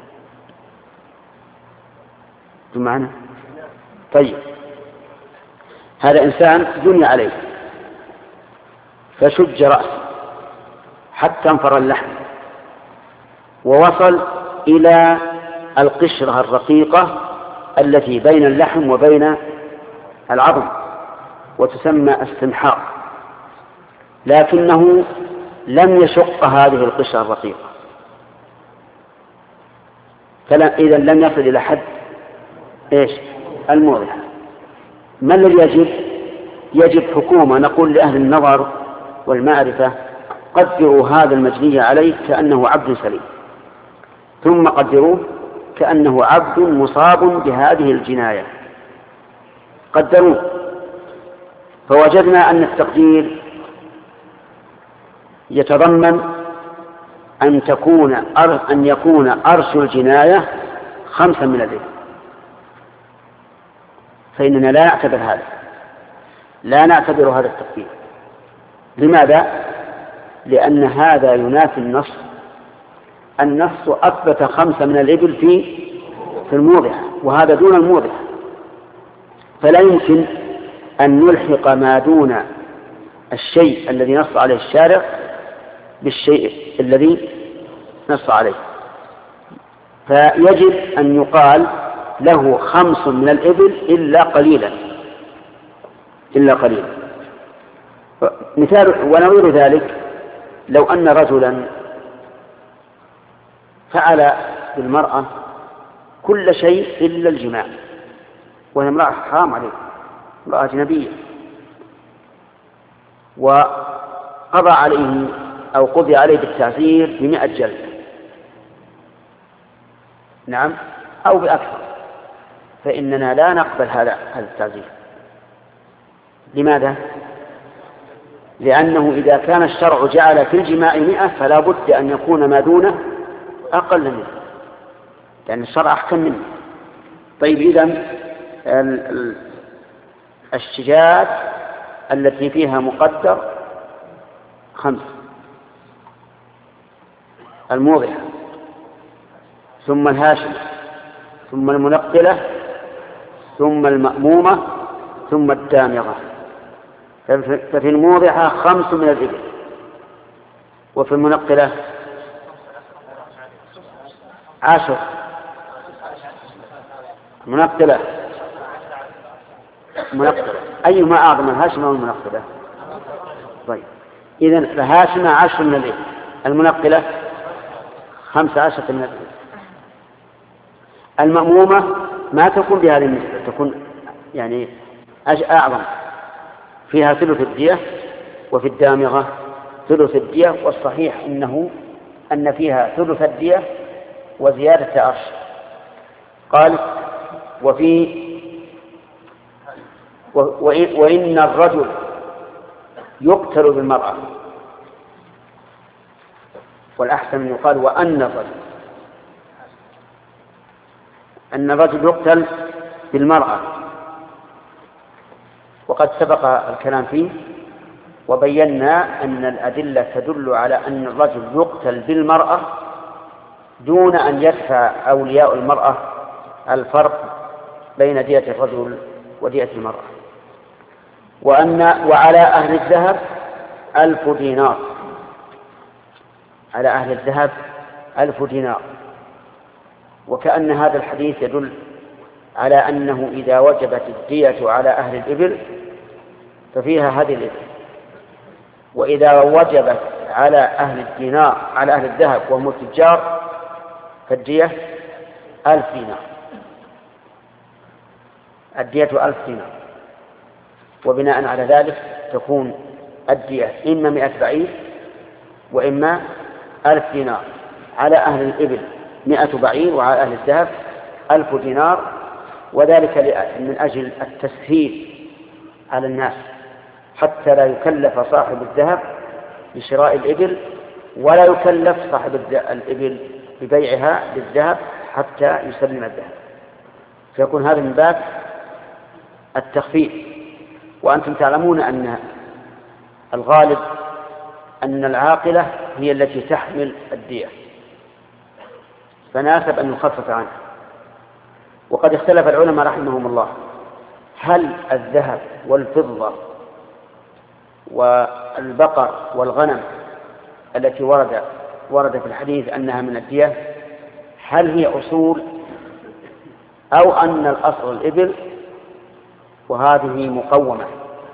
بمعنى طيب هذا إنسان جني عليه فشج رأسه حتى انفر اللحم ووصل إلى القشرة الرقيقة التي بين اللحم وبين العظم وتسمى استنحاء، لكنه لم يشق هذه القشرة الرقيقة، إذا لم يصل إلى حد الموضحة. ما الذي يجب حكومة نقول لأهل النظر والمعرفة قدروا هذا المجني عليه كأنه عبد سليم، ثم قدروه كأنه عبد مصاب بهذه الجناية، قدروه. فوجدنا أن التقدير يتضمن أن يكون أرش الجناية 5 من الإبل، فإننا لا نعتبر هذا التقدير. لماذا؟ لأن هذا ينافي النص أثبت 5 من الإبل في الموضحة، وهذا دون الموضحة، فلا يمكن أن نلحق ما دون الشيء الذي نص عليه الشارع بالشيء الذي نص عليه، فيجب أن يقال له 5 من الإبل إلا قليلا. مثال ونظير ذلك لو أن رجلا فعل بالمرأة كل شيء إلا الجماع، وهي امرأة حرام عليه، امرأة أجنبية، وقضى عليه أو قضي عليه بالتعزير ب100 جلدة، نعم، أو بأكثر، فإننا لا نقبل هذا التعزير. لماذا؟ لأنه إذا كان الشرع جعل في الجماع 100 فلا بد أن يكون ما دونه أقل منه، لأن الشرع أحكم منه. طيب إذن الشجاعات التي فيها مقدر 5، الموضحة ثم الهاشمة ثم المنقلة ثم المأمومة ثم الدامغة، ففي الموضحة 5 من الإبل، وفي المنقلة 10، منقلة أيهما أعظم، الهاشمة أو المنقلة؟ طيب إذن الهاشمة 10 من الإبل، المنقلة 15 من الإبل. المأمومة ما تكون بهذه النسبة، تكون يعني أعظم، فيها ثلث الدية، وفي الدامغة ثلث الدية، والصحيح أن فيها ثلث الدية وزيادة عرش. قال وإن الرجل يقتل بالمرأة، والأحسن أن يقال أن الرجل يقتل بالمرأة، وقد سبق الكلام فيه وبينا أن الأدلة تدل على أن الرجل يقتل بالمرأة دون أن يدفع أولياء المرأة الفرق بين دية الرجل ودية المرأة. وعلى أهل الذهب 1000 دينار، على أهل الذهب 1000 دينار. وكأن هذا الحديث يدل على أنه إذا وجبت الدية على أهل الإبل ففيها هذه الإبل، وإذا وجبت على أهل الدينار على أهل الذهب وهم التجار فالدية 1000 دينار، الدية 1000 دينار. وبناء على ذلك تكون الدية إما 100 بعير وإما 1000 دينار، على أهل الإبل 100 بعير وعلى أهل الذهب 1000 دينار، وذلك من أجل التسهيل على الناس حتى لا يكلف صاحب الذهب بشراء الإبل ولا يكلف صاحب الإبل ببيعها للذهب حتى يسلم الذهب، فيكون هذا من باب التخفيف. وأنتم تعلمون أن الغالب أن العاقلة هي التي تحمل الدية، فناسب أن يخفف عنها. وقد اختلف العلماء رحمهم الله هل الذهب والفضة والبقر والغنم التي ورد في الحديث أنها من الدية هل هي أصول أو أن الأصل الإبل وهذه مقومة؟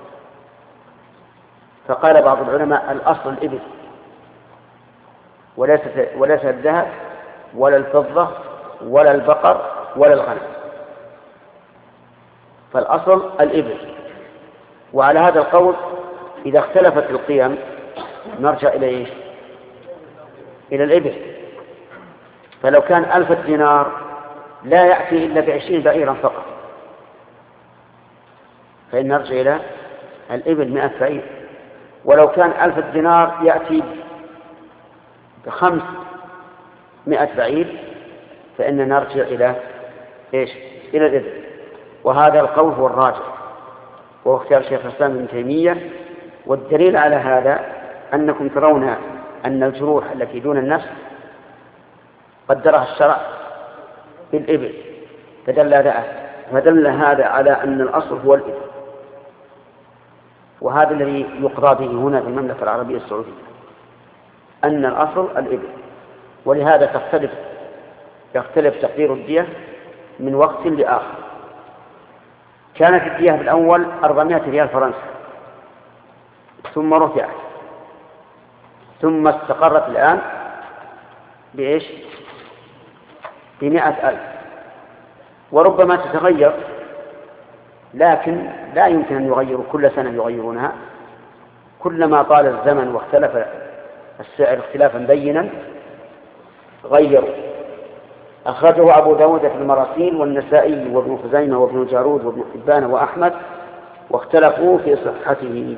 فقال بعض العلماء الأصل الإبل وليس الذهب ولا الفضة ولا البقر ولا الغنم، فالأصل الإبل. وعلى هذا القول إذا اختلفت القيم نرجع إلى إيش؟ إلى الإبل. فلو كان 1000 دينار لا يأتي إلا ب20 بعيرا فقط، فإن نرجع إلى الإبل 100 بعير. ولو كان 1000 دينار يأتي ب500 بعير فإن نرجع إلى إيش؟ إلى الإبل. وهذا القول هو الراجح وهو اختيار شيخ الإسلام ابن تيمية. والدليل على هذا أنكم ترون أن الجروح التي دون النفس قدرها الشرع بالإبل، فدل هذا على أن الأصل هو الإبل، وهذا الذي يقضى به هنا في المملكة العربية السعودية أن الأصل الإبل. ولهذا يختلف تقدير الدية من وقت لآخر. كانت الدية بالأول 400 ريال فرنسي ثم رفعت ثم استقرت الآن بإيش؟ ب100,000، وربما تتغير، لكن لا يمكن أن يغيروا كل سنة يغيرونها، كلما طال الزمن واختلف السعر اختلافا بينا غيروا. أخرجه أبو داود في المراسيل والنسائي وابن خزيمة وابن جارود وابن حبان وأحمد واختلفوا في صحته.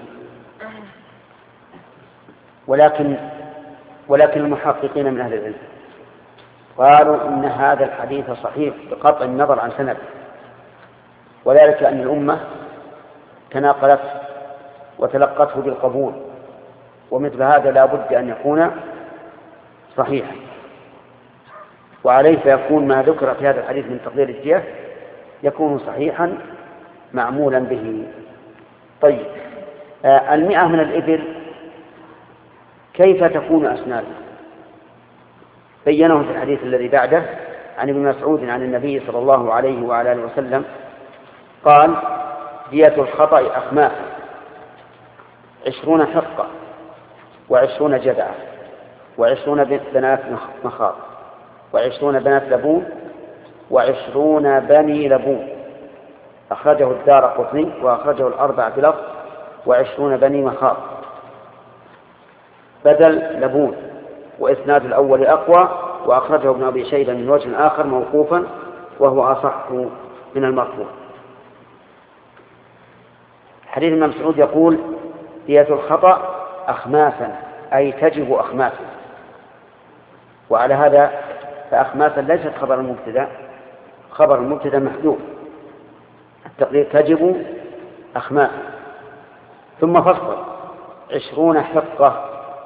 ولكن المحققين من أهل العلم قالوا إن هذا الحديث صحيح بقطع النظر عن سند، وذلك أن الأمة تناقلت وتلقته بالقبول، ومثل هذا لا بد أن يكون صحيحا. وعليه فيكون ما ذكر في هذا الحديث من تقدير الدية يكون صحيحا معمولا به. طيب، 100 من الإبل كيف تكون أسنانها؟ بينه في الحديث الذي بعده عن ابن مسعود عن النبي صلى الله عليه وعلى آله وسلم قال: دية الخطأ أخماس 20 حقة 20 جدعة 20 بنات مخاض 20 بنات لبون 20 بني لبون. أخرجه الدارقطني وأخرجه الأربعة بلفظ 20 بني مخاض بدل لبون، وإسناد الأول أقوى، وأخرجه ابن أبي شيبة من وجه آخر موقوفا وهو أصح من المرفوع. حديث ابن مسعود يقول: دية الخطأ أخماسا، أي تجب أخماسا. وعلى هذا فأخماسا ليست خبر المبتدأ، خبر المبتدأ محذوف، التقدير تجب أخماسا. ثم فصل: 20 حقة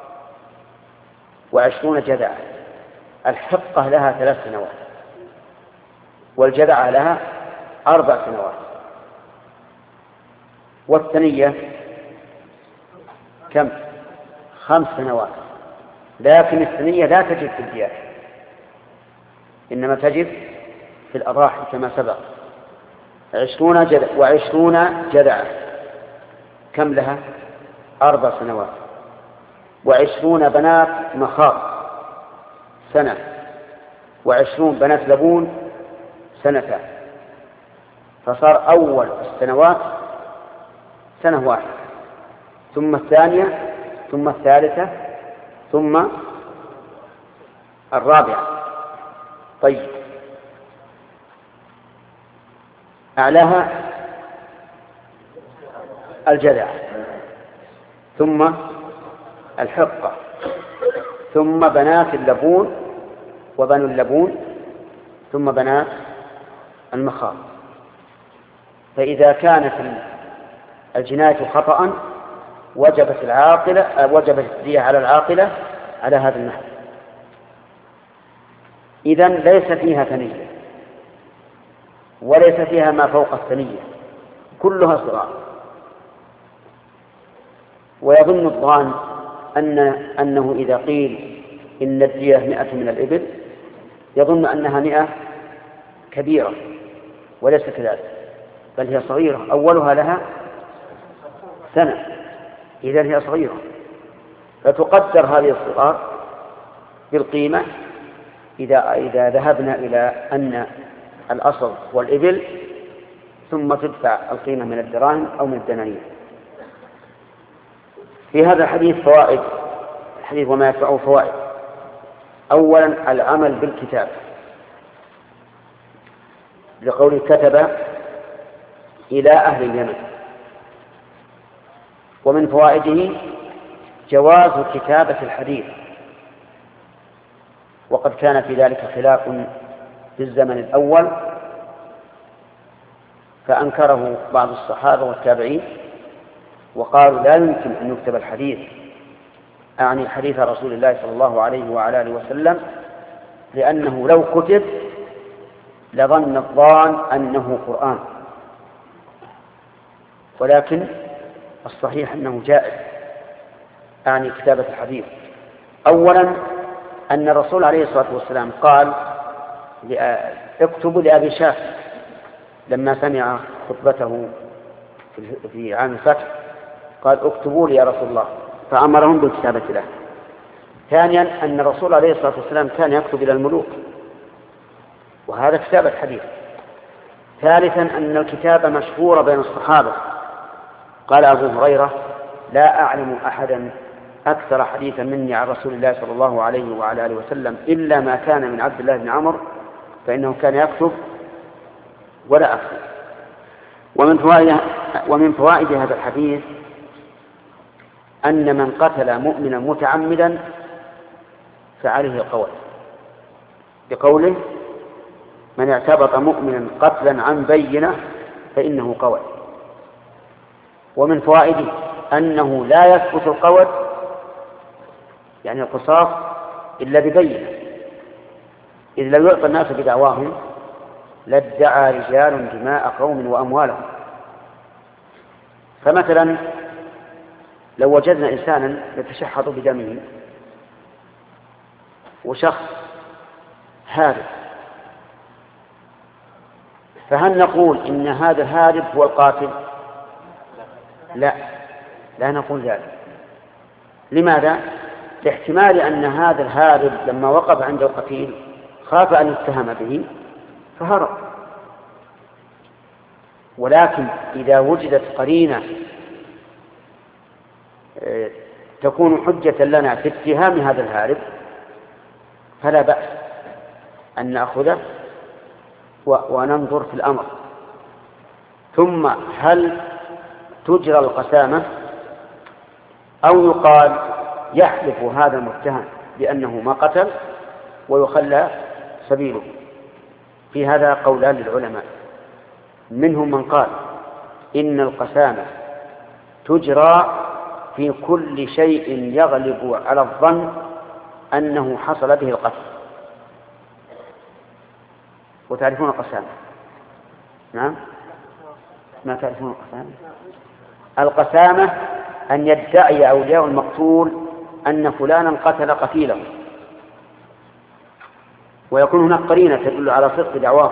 20 جدعة. الحقة لها 3 سنوات والجدعة لها 4 سنوات، والثنية كم؟ 5 سنوات. لكن الثنية لا تجب في الديات، إنما تجب في الأضاحي كما سبق. 20 جدعة كم لها؟ 4 سنوات. 20 بنات مخاض سنة 20 بنات لبون 2 سنة. فصار أول السنوات سنة واحدة، ثم الثانية، ثم الثالثة، ثم الرابعة. طيب، أعلاها الجذع، ثم الحقة، ثم بنات اللبون وبنو اللبون، ثم بنات المخاض. فإذا كانت الجناية خطأ وجبت الدية على العاقلة على هذا النحو. إذن ليس فيها ثنية وليس فيها ما فوق الثنية، كلها صغار. ويظن الظان أنه إذا قيل إن الدية 100 من الإبل يظن أنها 100 كبيرة، وليس كذلك، بل هي صغيرة، أولها لها سنة، إذن هي صغيرة. فتقدر هذه الصغار بالقيمة إذا ذهبنا إلى أن الأصل والإبل، ثم تدفع القيمة من الدراهم أو من الدنانير. في هذا الحديث فوائد، الحديث وما يدفعه فوائد. أولا العمل بالكتاب، لقوله كتب إلى أهل اليمن. ومن فوائده جواز كتابة الحديث، وقد كان في ذلك خلاف في الزمن الأول فأنكره بعض الصحابة والتابعين وقالوا لا يمكن أن يكتب الحديث، أعني حديث رسول الله صلى الله عليه وعلى آله وسلم، لأنه لو كتب لظن الظان أنه قرآن. ولكن الصحيح أنه جائز، أعني كتابة الحديث. أولا أن الرسول عليه الصلاة والسلام قال اكتبوا لأبي شاف لما سمع خطبته في عام الفتح، قال اكتبوا لي يا رسول الله، فأمرهم بالكتابة له. ثانيا أن الرسول عليه الصلاة والسلام كان يكتب إلى الملوك، وهذا كتابة حديث. ثالثا أن الكتابة مشهورة بين الصحابة، قال أبو هريرة لا أعلم أحدا أكثر حديثا مني عن رسول الله صلى الله عليه وعلى آله وسلم إلا ما كان من عبد الله بن عمرو، فإنه كان يكتب ولا أكتب. ومن فوائد هذا الحديث أن من قتل مؤمنا متعمدا فعليه القول، بقوله من اعتبط مؤمنا قتلا عن بينة فإنه قول. ومن فوائده أنه لا يثبت القول يعني القصاص إلا ببينة، إذ لو يعطى الناس بدعواهم لادعى رجال دماء قوم وأموالهم. فمثلا لو وجدنا إنسانا يتشحط بدمه وشخص هارب، فهل نقول إن هذا الهارب هو القاتل؟ لا نقول ذلك. لماذا؟ لاحتمال أن هذا الهارب لما وقف عند القتيل خاف أن يتهم به فهرب. ولكن إذا وجدت قرينة تكون حجة لنا في اتهام هذا الهارب فلا بأس أن نأخذه وننظر في الأمر. ثم هل تجرى القسامة أو يقال يحلف هذا المتهم بأنه ما قتل ويخلى سبيله؟ في هذا قولان للعلماء، منهم من قال إن القسامة تجرى في كل شيء يغلب على الظن أنه حصل به القتل. وتعرفون القسامة؟ نعم، ما تعرفون القسامة؟ القسامة أن يدعي أولياء المقتول أن فلانا قتل قتيله، ويكون هناك قرينة تدل على صدق دعواه،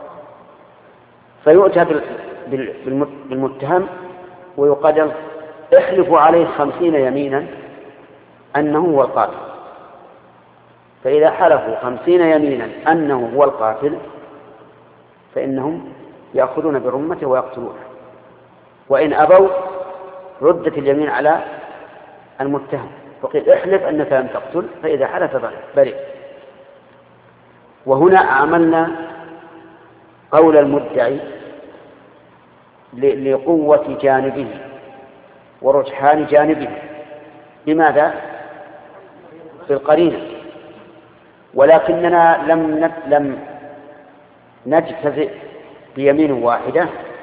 فيؤتى بالمتهم ويقدر احلف عليه 50 يمينا أنه هو القاتل. فإذا حلفوا 50 يمينا أنه هو القاتل فإنهم يأخذون برمته ويقتلونه، وإن أبوا ردت اليمين على المتهم، فقيل احلف أنك لم تقتل، فإذا حلف برئ. وهنا عملنا قول المدعي لقوة جانبه ورجحان جانبه. لماذا؟ بالقرينة. ولكننا لم نجتزئ بيمين واحدة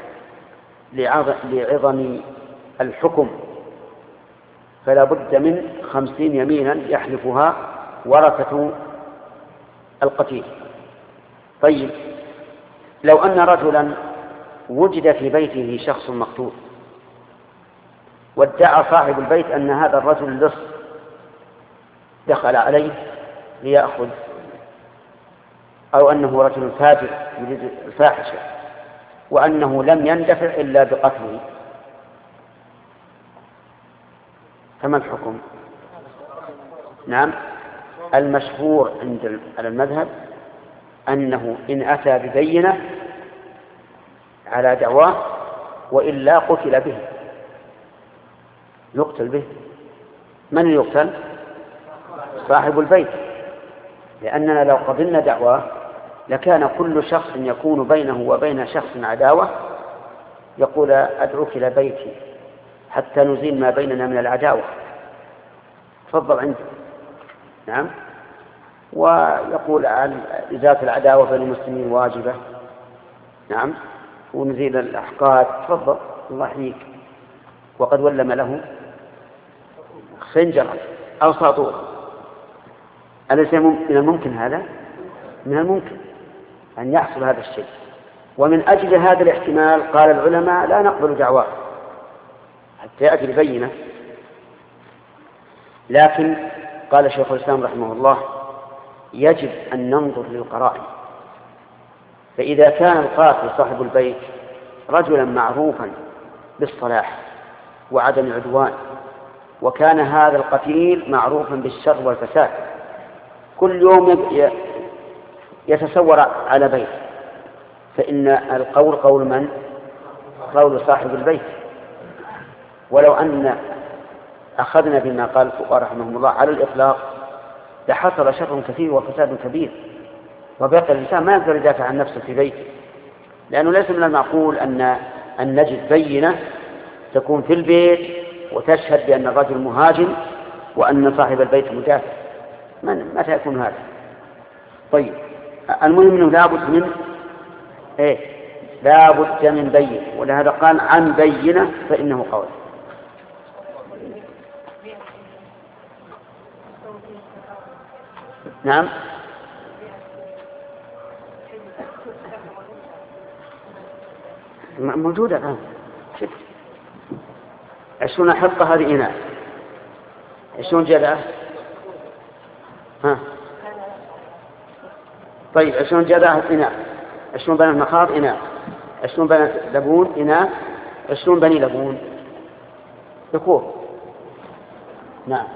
لعظم الحكم، فلا بد من 50 يمينا يحلفها ورثة القتيل. طيب، لو أن رجلا وجد في بيته شخص مقتول وادعى صاحب البيت أن هذا الرجل لص دخل عليه ليأخذ، أو أنه رجل فاجر يريد الفاحشة، وأنه لم يندفع إلا بقتله، فما الحكم؟ نعم، المشهور عند المذهب أنه إن أتى ببينة على دعواه وإلا قتل به، يقتل به. من يقتل؟ صاحب البيت، لأننا لو قبلنا دعواه لكان كل شخص يكون بينه وبين شخص عداوة يقول أدعوك إلى بيتي حتى نزيل ما بيننا من العداوة، تفضل عندي. نعم، ويقول عن إزالة العداوة بين المسلمين واجبة. نعم، ونزيل الأحقاد، تفضل الله يحييك. وقد ولم له خنجرا أو ساطورا. أليس من الممكن هذا؟ من الممكن أن يحصل هذا الشيء. ومن أجل هذا الاحتمال قال العلماء لا نقبل دعواه حتى يأتي ببينة. لكن قال شيخ الإسلام رحمه الله يجب أن ننظر للقرائن، فإذا كان القاتل صاحب البيت رجلا معروفا بالصلاح وعدم العدوان، وكان هذا القتيل معروفا بالشر والفساد، كل يوم يتسور على بيت، فإن القول قول من؟ قول صاحب البيت. ولو أن أخذنا بما قال الفقهاء رحمهم الله على الإطلاق لحصل شر كثير وفساد كبير، وبقي الإنسان ما يقدر يدافع عن نفسه في بيته، لأنه ليس من المعقول أن نجد بينة تكون في البيت وتشهد بأن الرجل مهاجم وأن صاحب البيت مدافع. متى يكون هذا؟ طيب، المهم أنه لابد من لابد من بينة، ولهذا قال عن بينة فإنه قول. نعم، موجودة الآن. 20 حقة هذه إناء، 20 جذعة. طيب 20 جذعة إناء، 20 بنات مخاض إناء، 20 بنات لبون إناء، 20 بني لبون ذكور. نعم،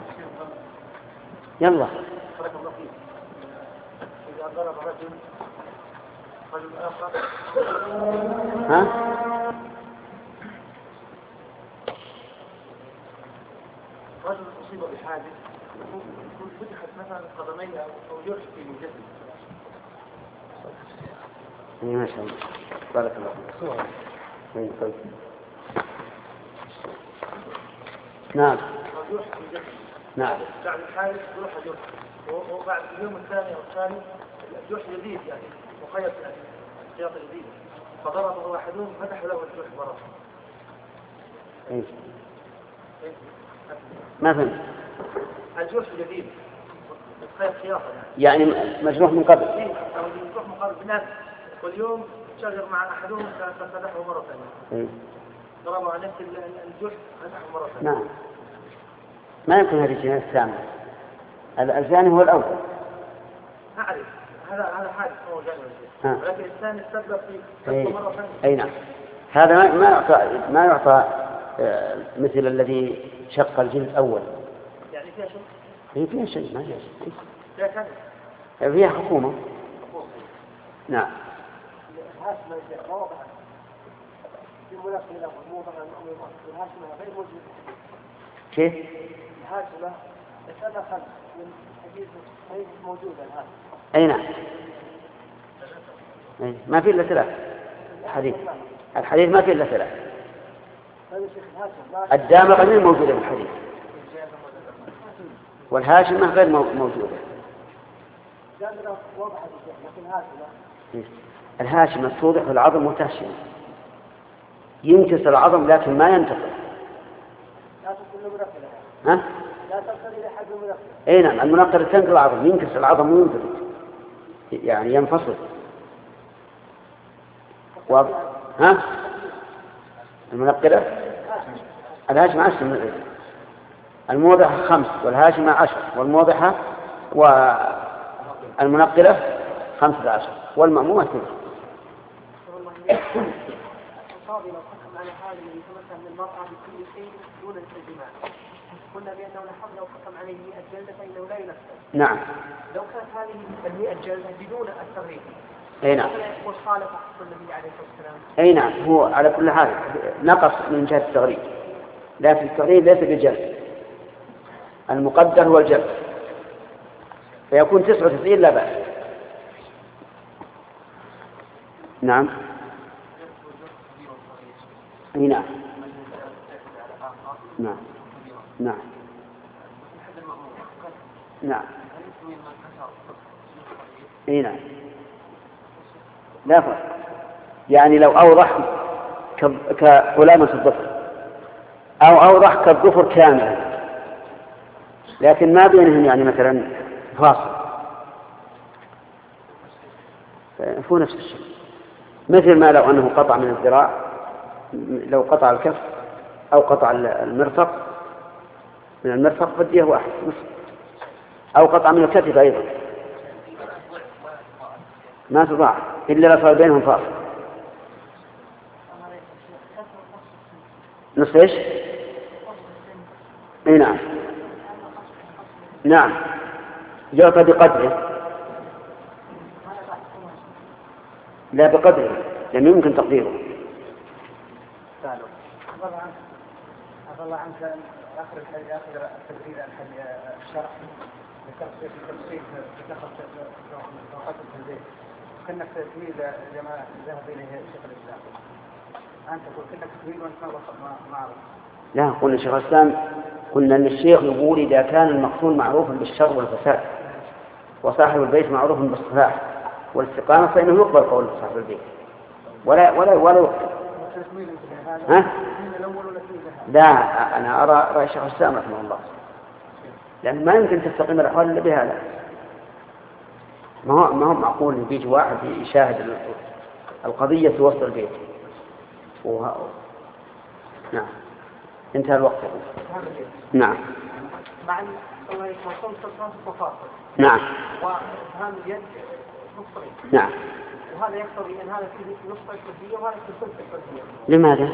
يلا. إذا ضرب رجل آخر رجل أصيب بحادث فتحت مثلا قدميه أو جرح في جسده. ما شاء الله، بارك الله فيك. طيب. نعم. جرح في جسده. نعم. بعد الحادث جرح جرح، وبعد اليوم الثاني أو الثالث الجرح جديد يعني مخيط خياطة جديدة، فضربه أحدهم فتح له الجرح مرة. ما فهمت. الجرح جديد خيط خياطة يعني مجروح من قبل. مجروح من قبل بناس، واليوم شجر مع أحدهم فتحه مرة ثانية. ضربه على نفس الجرح فتحه مرة ثانية. نعم. ما يمكن هذه الجناية الثانية. الثاني هو الأول. أعرف هذا حادث هو جانب، ولكن الثاني استبدل في مرة ثانية. أي نعم. هذا ما يعطى مثل الذي شق الجلد أول. يعني فيها شيء؟ فيها شيء، ما فيها شيء. فيها كذا. فيها حكومة. نعم. بمنقلة موضع المؤمنات والهاشمة غير موجودة. كيف؟ الهاشمة تدخل من حديث غير موجودة الآن. أي نعم. ما في إلا ثلاث الحديث ما في إلا ثلاث. الدامغة غير موجودة في الحديث والهاشمة غير موجودة. الهاشمة توضح العظم وتهشم، ينكسر العظم لكن ما ينتصر. ها؟ لا تصل إلى حد المنقل. أي نعم، المنقل تنقل العظم، ينكسر العظم وينفرد، يعني ينفصل. ها؟ المنقلة الهاشمة 10، الموضحة 5 والهاشمة 10 والموضحة والمنقلة 15 والمأمومة 2. القاضي لو حكم على حال يتمكن من المرأة بكل شيء دون الجماع، قلنا بأنه لو حكم عليه 100 جلدة فإنه لا ينفذ. نعم. لو كانت هذه 100 جلدة بدون التغريب. أي نعم. يقول خالف حكم النبي عليه الصلاة والسلام. أي نعم، هو على كل حال نقص من جهة التغريب، لكن التغريب ليس بالجلد، المقدر هو الجلد، فيكون 99 لا بأس. نعم. أي نعم. نعم. نعم. نعم. أي نعم. لا فرق، يعني لو أوضح كعلامة الظفر أو أوضح كالظفر كاملا لكن ما بينهم يعني مثلا فاصل، فهو نفس الشيء. مثل ما لو أنه قطع من الذراع، لو قطع الكف أو قطع المرفق من المرفق فديه واحد، أو قطع من الكتف أيضا ما تضاع إلا لو صار بينهم فاصل. نصف إيش؟ اي نعم. نعم، يعطى بقدره، لا بقدره لم يمكن تقديره. عفى الله عنك، آخر التدريب الشرح لتفصيل التنزيل كنا تكميل لما ذهب إليه شيخ الإسلام. أنت تقول كنا تكميل وأنت ما عرفت. لا، قلنا شيخ الإسلام، قلنا أن الشيخ يقول إذا كان المقصود معروفا بالشر والفساد وصاحب البيت معروف بالصلاح والاستقامة فإنه يقبل قول صاحب البيت ولا يقبل. ها؟ لا، أنا أرى رأي شيخ الإسلام رحمه الله، لأن ما يمكن تستقيم الأحوال إلا بهذا. ما هو معقول إن بيجي واحد يشاهد القضية في وسط البيت نعم. انتهى الوقت. نعم. مع أنه يكون صفات نعم. وإبهام اليد نصفين. نعم. وهذا يقتضي أن هذا فيه نصف الكلية وهذا فيه ثلث الكلية. لماذا؟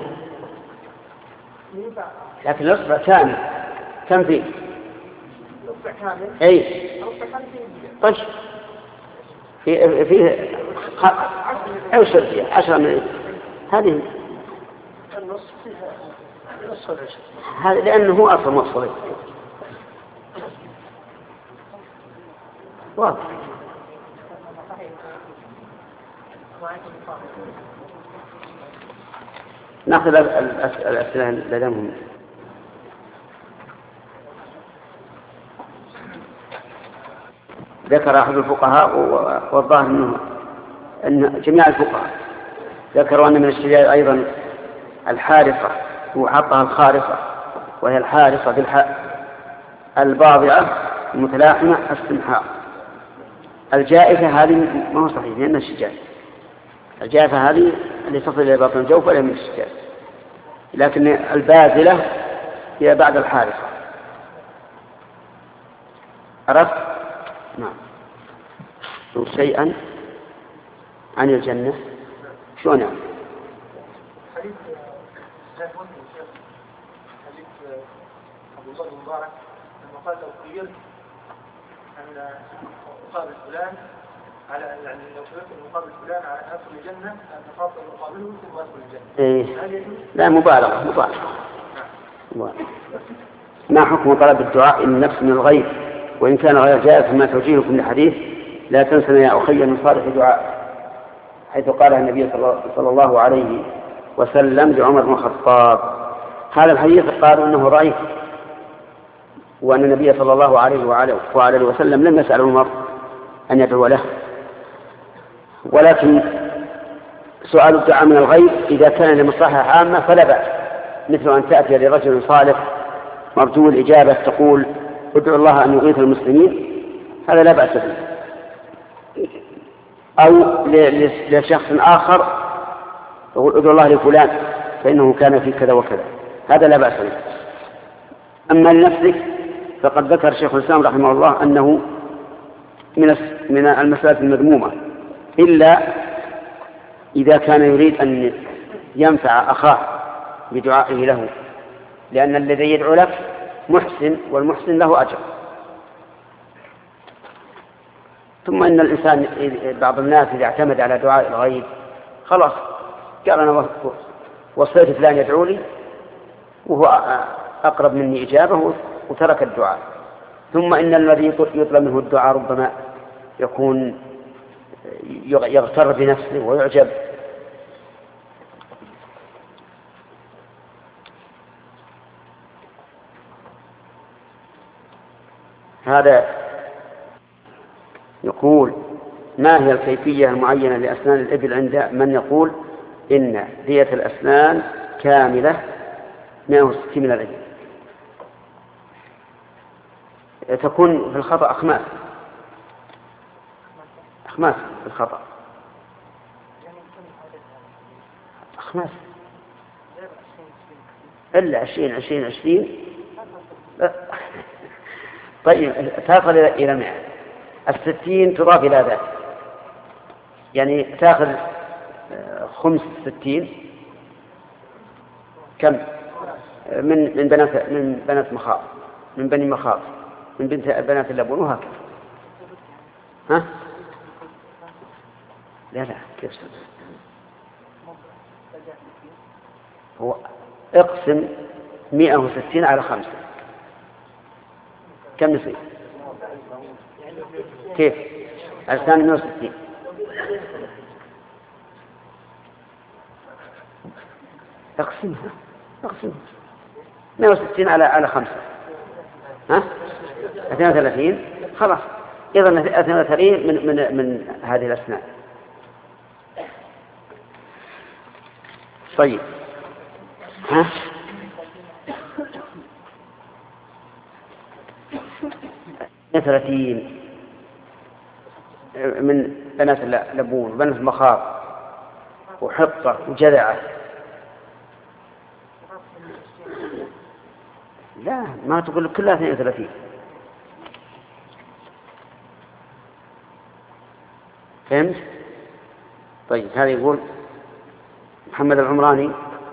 لكن الأصبع كامل كم فيه؟ الأصبع كامل. أي. الأصبع كامل فيه. طيب. فيه 10 من هذه. النصف فيها نصف العشر. هذا لأنه هو أصل مفصلي. واضح. نأخذ الأسئلة لديهم. ذكر أحد الفقهاء والظاهر منه أن جميع الفقهاء ذكروا أن من الشجاع أيضا الحارقة وحطها الخارقة، وهي الحارقة بالحاء الباضعة المتلاحمة السمحاء. الجائفة هذه ما هو صحيح لأنها الشجاع. الجائفة هذه اللي تصل إلى باطن الجوف ولا من الشجاع، لكن البازلة هي بعد الحارقة. عرفت؟ نعم. شيئا عن الجنة شو نعم؟ حديث أبو بكر المبارك لما قال لو خيرت أن أقابل فلان على أن لو كنت مقابل فلان على أن أدخل الجنة أن تخاطب مقابله ثم أدخل الجنة. إيه. لا مبالغة. ما حكم طلب الدعاء إن نفس من الغيب وإن كان غير جائز فما توجيهكم لحديث لا تنسنا يا أخي من صالح دعاء، حيث قال النبي صلى الله عليه وسلم لعمر بن الخطاب. هذا الحديث قالوا أنه ضعيف، وأن النبي صلى الله عليه وآله وسلم لم يسأل عمر أن يدعو له. ولكن سؤال الدعاء من الغيب إذا كان لمصلحة عامة فلا بأس، مثل أن تأتي لرجل صالح مرجو الإجابة تقول ادعو الله أن يغيث المسلمين، هذا لا بأس به. أو لشخص آخر تقول ادعو الله لفلان فإنه كان في كذا وكذا، هذا لا بأس به. أما لنفسك فقد ذكر شيخ الإسلام رحمه الله أنه من المسألة المذمومة، إلا إذا كان يريد أن ينفع أخاه بدعائه له، لأن الذي يدعو لك محسن والمحسن له أجر. ثم إن الإنسان بعض الناس إذا اعتمد على دعاء الغيب خلاص قال أنا وصيت فلان يدعو لي وهو أقرب مني إجابة وترك الدعاء. ثم إن الذي يطلب منه الدعاء ربما يكون يغتر بنفسه ويعجب. هذا يقول ما هي الكيفية المعينة لأسنان الإبل عند من يقول إن دية الأسنان كاملة 160 من الإبل؟ تكون في الخطأ أخماس في الخطأ، أخماس إلا 20. طيب تأخذ إلى 100، 60 تضاف إلى ذلك، يعني تأخذ 65 كم من بنات مخاض، من بني مخاض، من بنات اللبون، وهكذا. ها؟ لا كيف هو اقسم 160 على 5 كم يصير؟ كيف؟ أسنان 160 اقسمها 160 على 5 ها؟ 32 خلاص. إذن 32 من هذه الأسنان. طيب ها؟ ثلاثين من بنات اللبون وبنات المخاض وحطة وجذعة. لا ما تقول كلها 32. فهمت؟ طيب هذا يقول محمد العمراني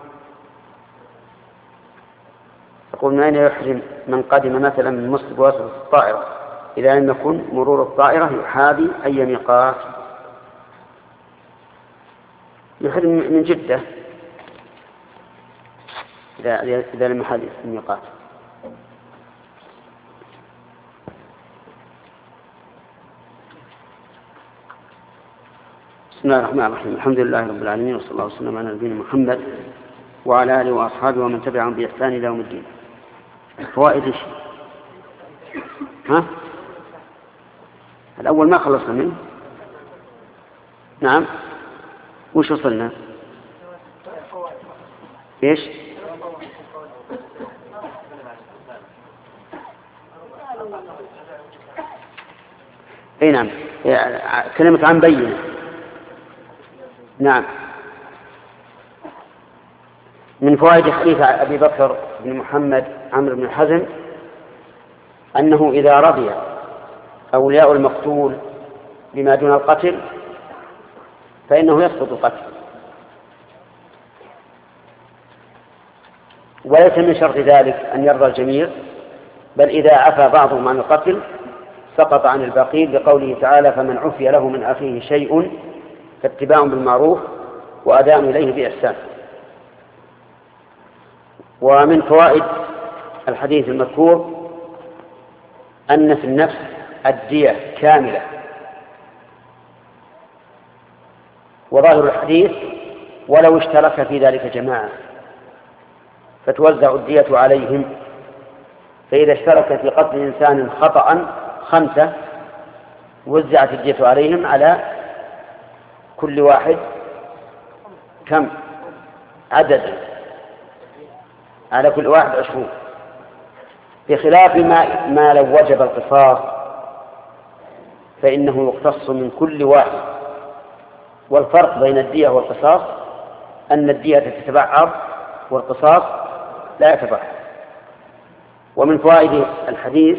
يقول من أين يحرم من قدم مثلا من مصر بواسطة الطائرة إذا لم يكن مرور الطائرة يحاذي أي ميقات؟ يحرم من جدة إذا لم يحاذي الميقات. بسم الله الرحمن الرحيم. الحمد لله رب العالمين، وصلى الله وسلم على نبينا محمد وعلى آله وأصحابه ومن تبعهم بإحسان إلى يوم الدين. فوائد ايش؟ ها؟ الأول ما خلصنا منه. نعم وش وصلنا؟ ايش؟ اي نعم كلمة عن بينة. نعم من فوائد حديث أبي بكر بن محمد عمرو بن حزم أنه إذا رضي أولياء المقتول بما دون القتل فإنه يسقط القتل، وليس من شرط ذلك أن يرضى الجميع، بل إذا عفى بعضهم عن القتل سقط عن الباقين بقوله تعالى فمن عفي له من أخيه شيء فاتباع بالمعروف وأداء إليه بإحسان. ومن فوائد الحديث المذكور أن في النفس الدية كاملة. وظاهر الحديث ولو اشترك في ذلك جماعة فتوزع الدية عليهم، فإذا اشترك في قتل إنسان خطأ 5 وزعت الدية عليهم على كل واحد كم عدد، على كل واحد 20، بخلاف ما لو وجب القصاص فإنه يقتص من كل واحد. والفرق بين الدية والقصاص أن الدية تتبعض والقصاص لا يتبعض. ومن فوائد الحديث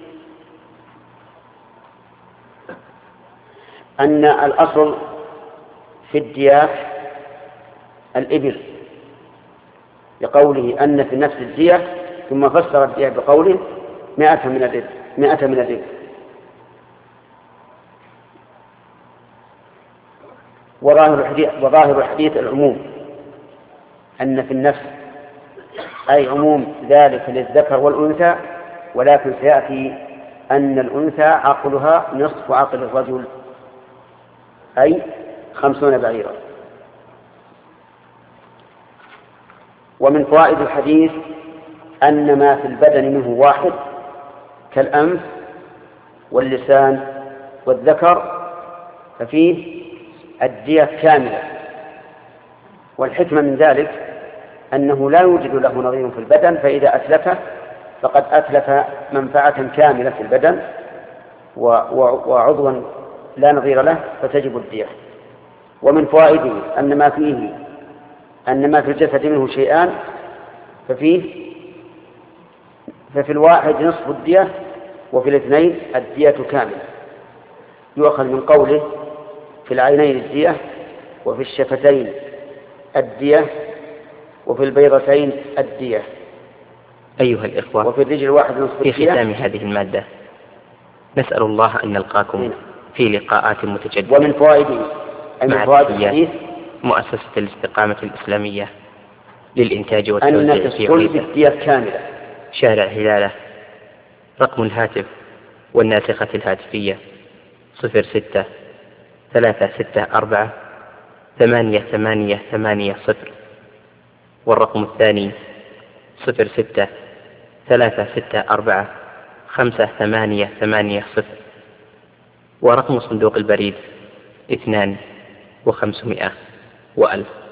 أن الأصل في الديات الإبل لقوله أن في نفس الدية، ثم فسر الدية بقوله 100 من الإبل. وظاهر الحديث العموم، أن في النفس أي عموم ذلك للذكر والأنثى، ولكن سيأتي أن الأنثى عقلها نصف عقل الرجل أي 50 بعيرا. ومن فوائد الحديث أن ما في البدن منه واحد كالأنف واللسان والذكر ففيه الدية كاملة. والحكمة من ذلك أنه لا يوجد له نظير في البدن، فإذا أتلفه فقد أتلف منفعة كاملة في البدن وعضوا لا نظير له فتجب الدية. ومن فوائده أن ما في الجسد منه شيئان ففي الواحد نصف الدية وفي الاثنين الدية كاملة. يؤخذ من قوله في العينين الدية وفي الشفتين الدية وفي البيضتين الدية. أيها الإخوة، وفي الرجل الواحد نصف الدية. في ختام هذه المادة نسأل الله أن نلقاكم في لقاءات متجددة. ومن فوائده مع الحديث مؤسسة الاستقامة الإسلامية للإنتاج أن والتوزيع في تدخل بالدية كاملة. شارع هلالة. رقم الهاتف والناسخة الهاتفية 06-364-8880، والرقم الثاني 06-364-5880، ورقم صندوق البريد 2500 و1000.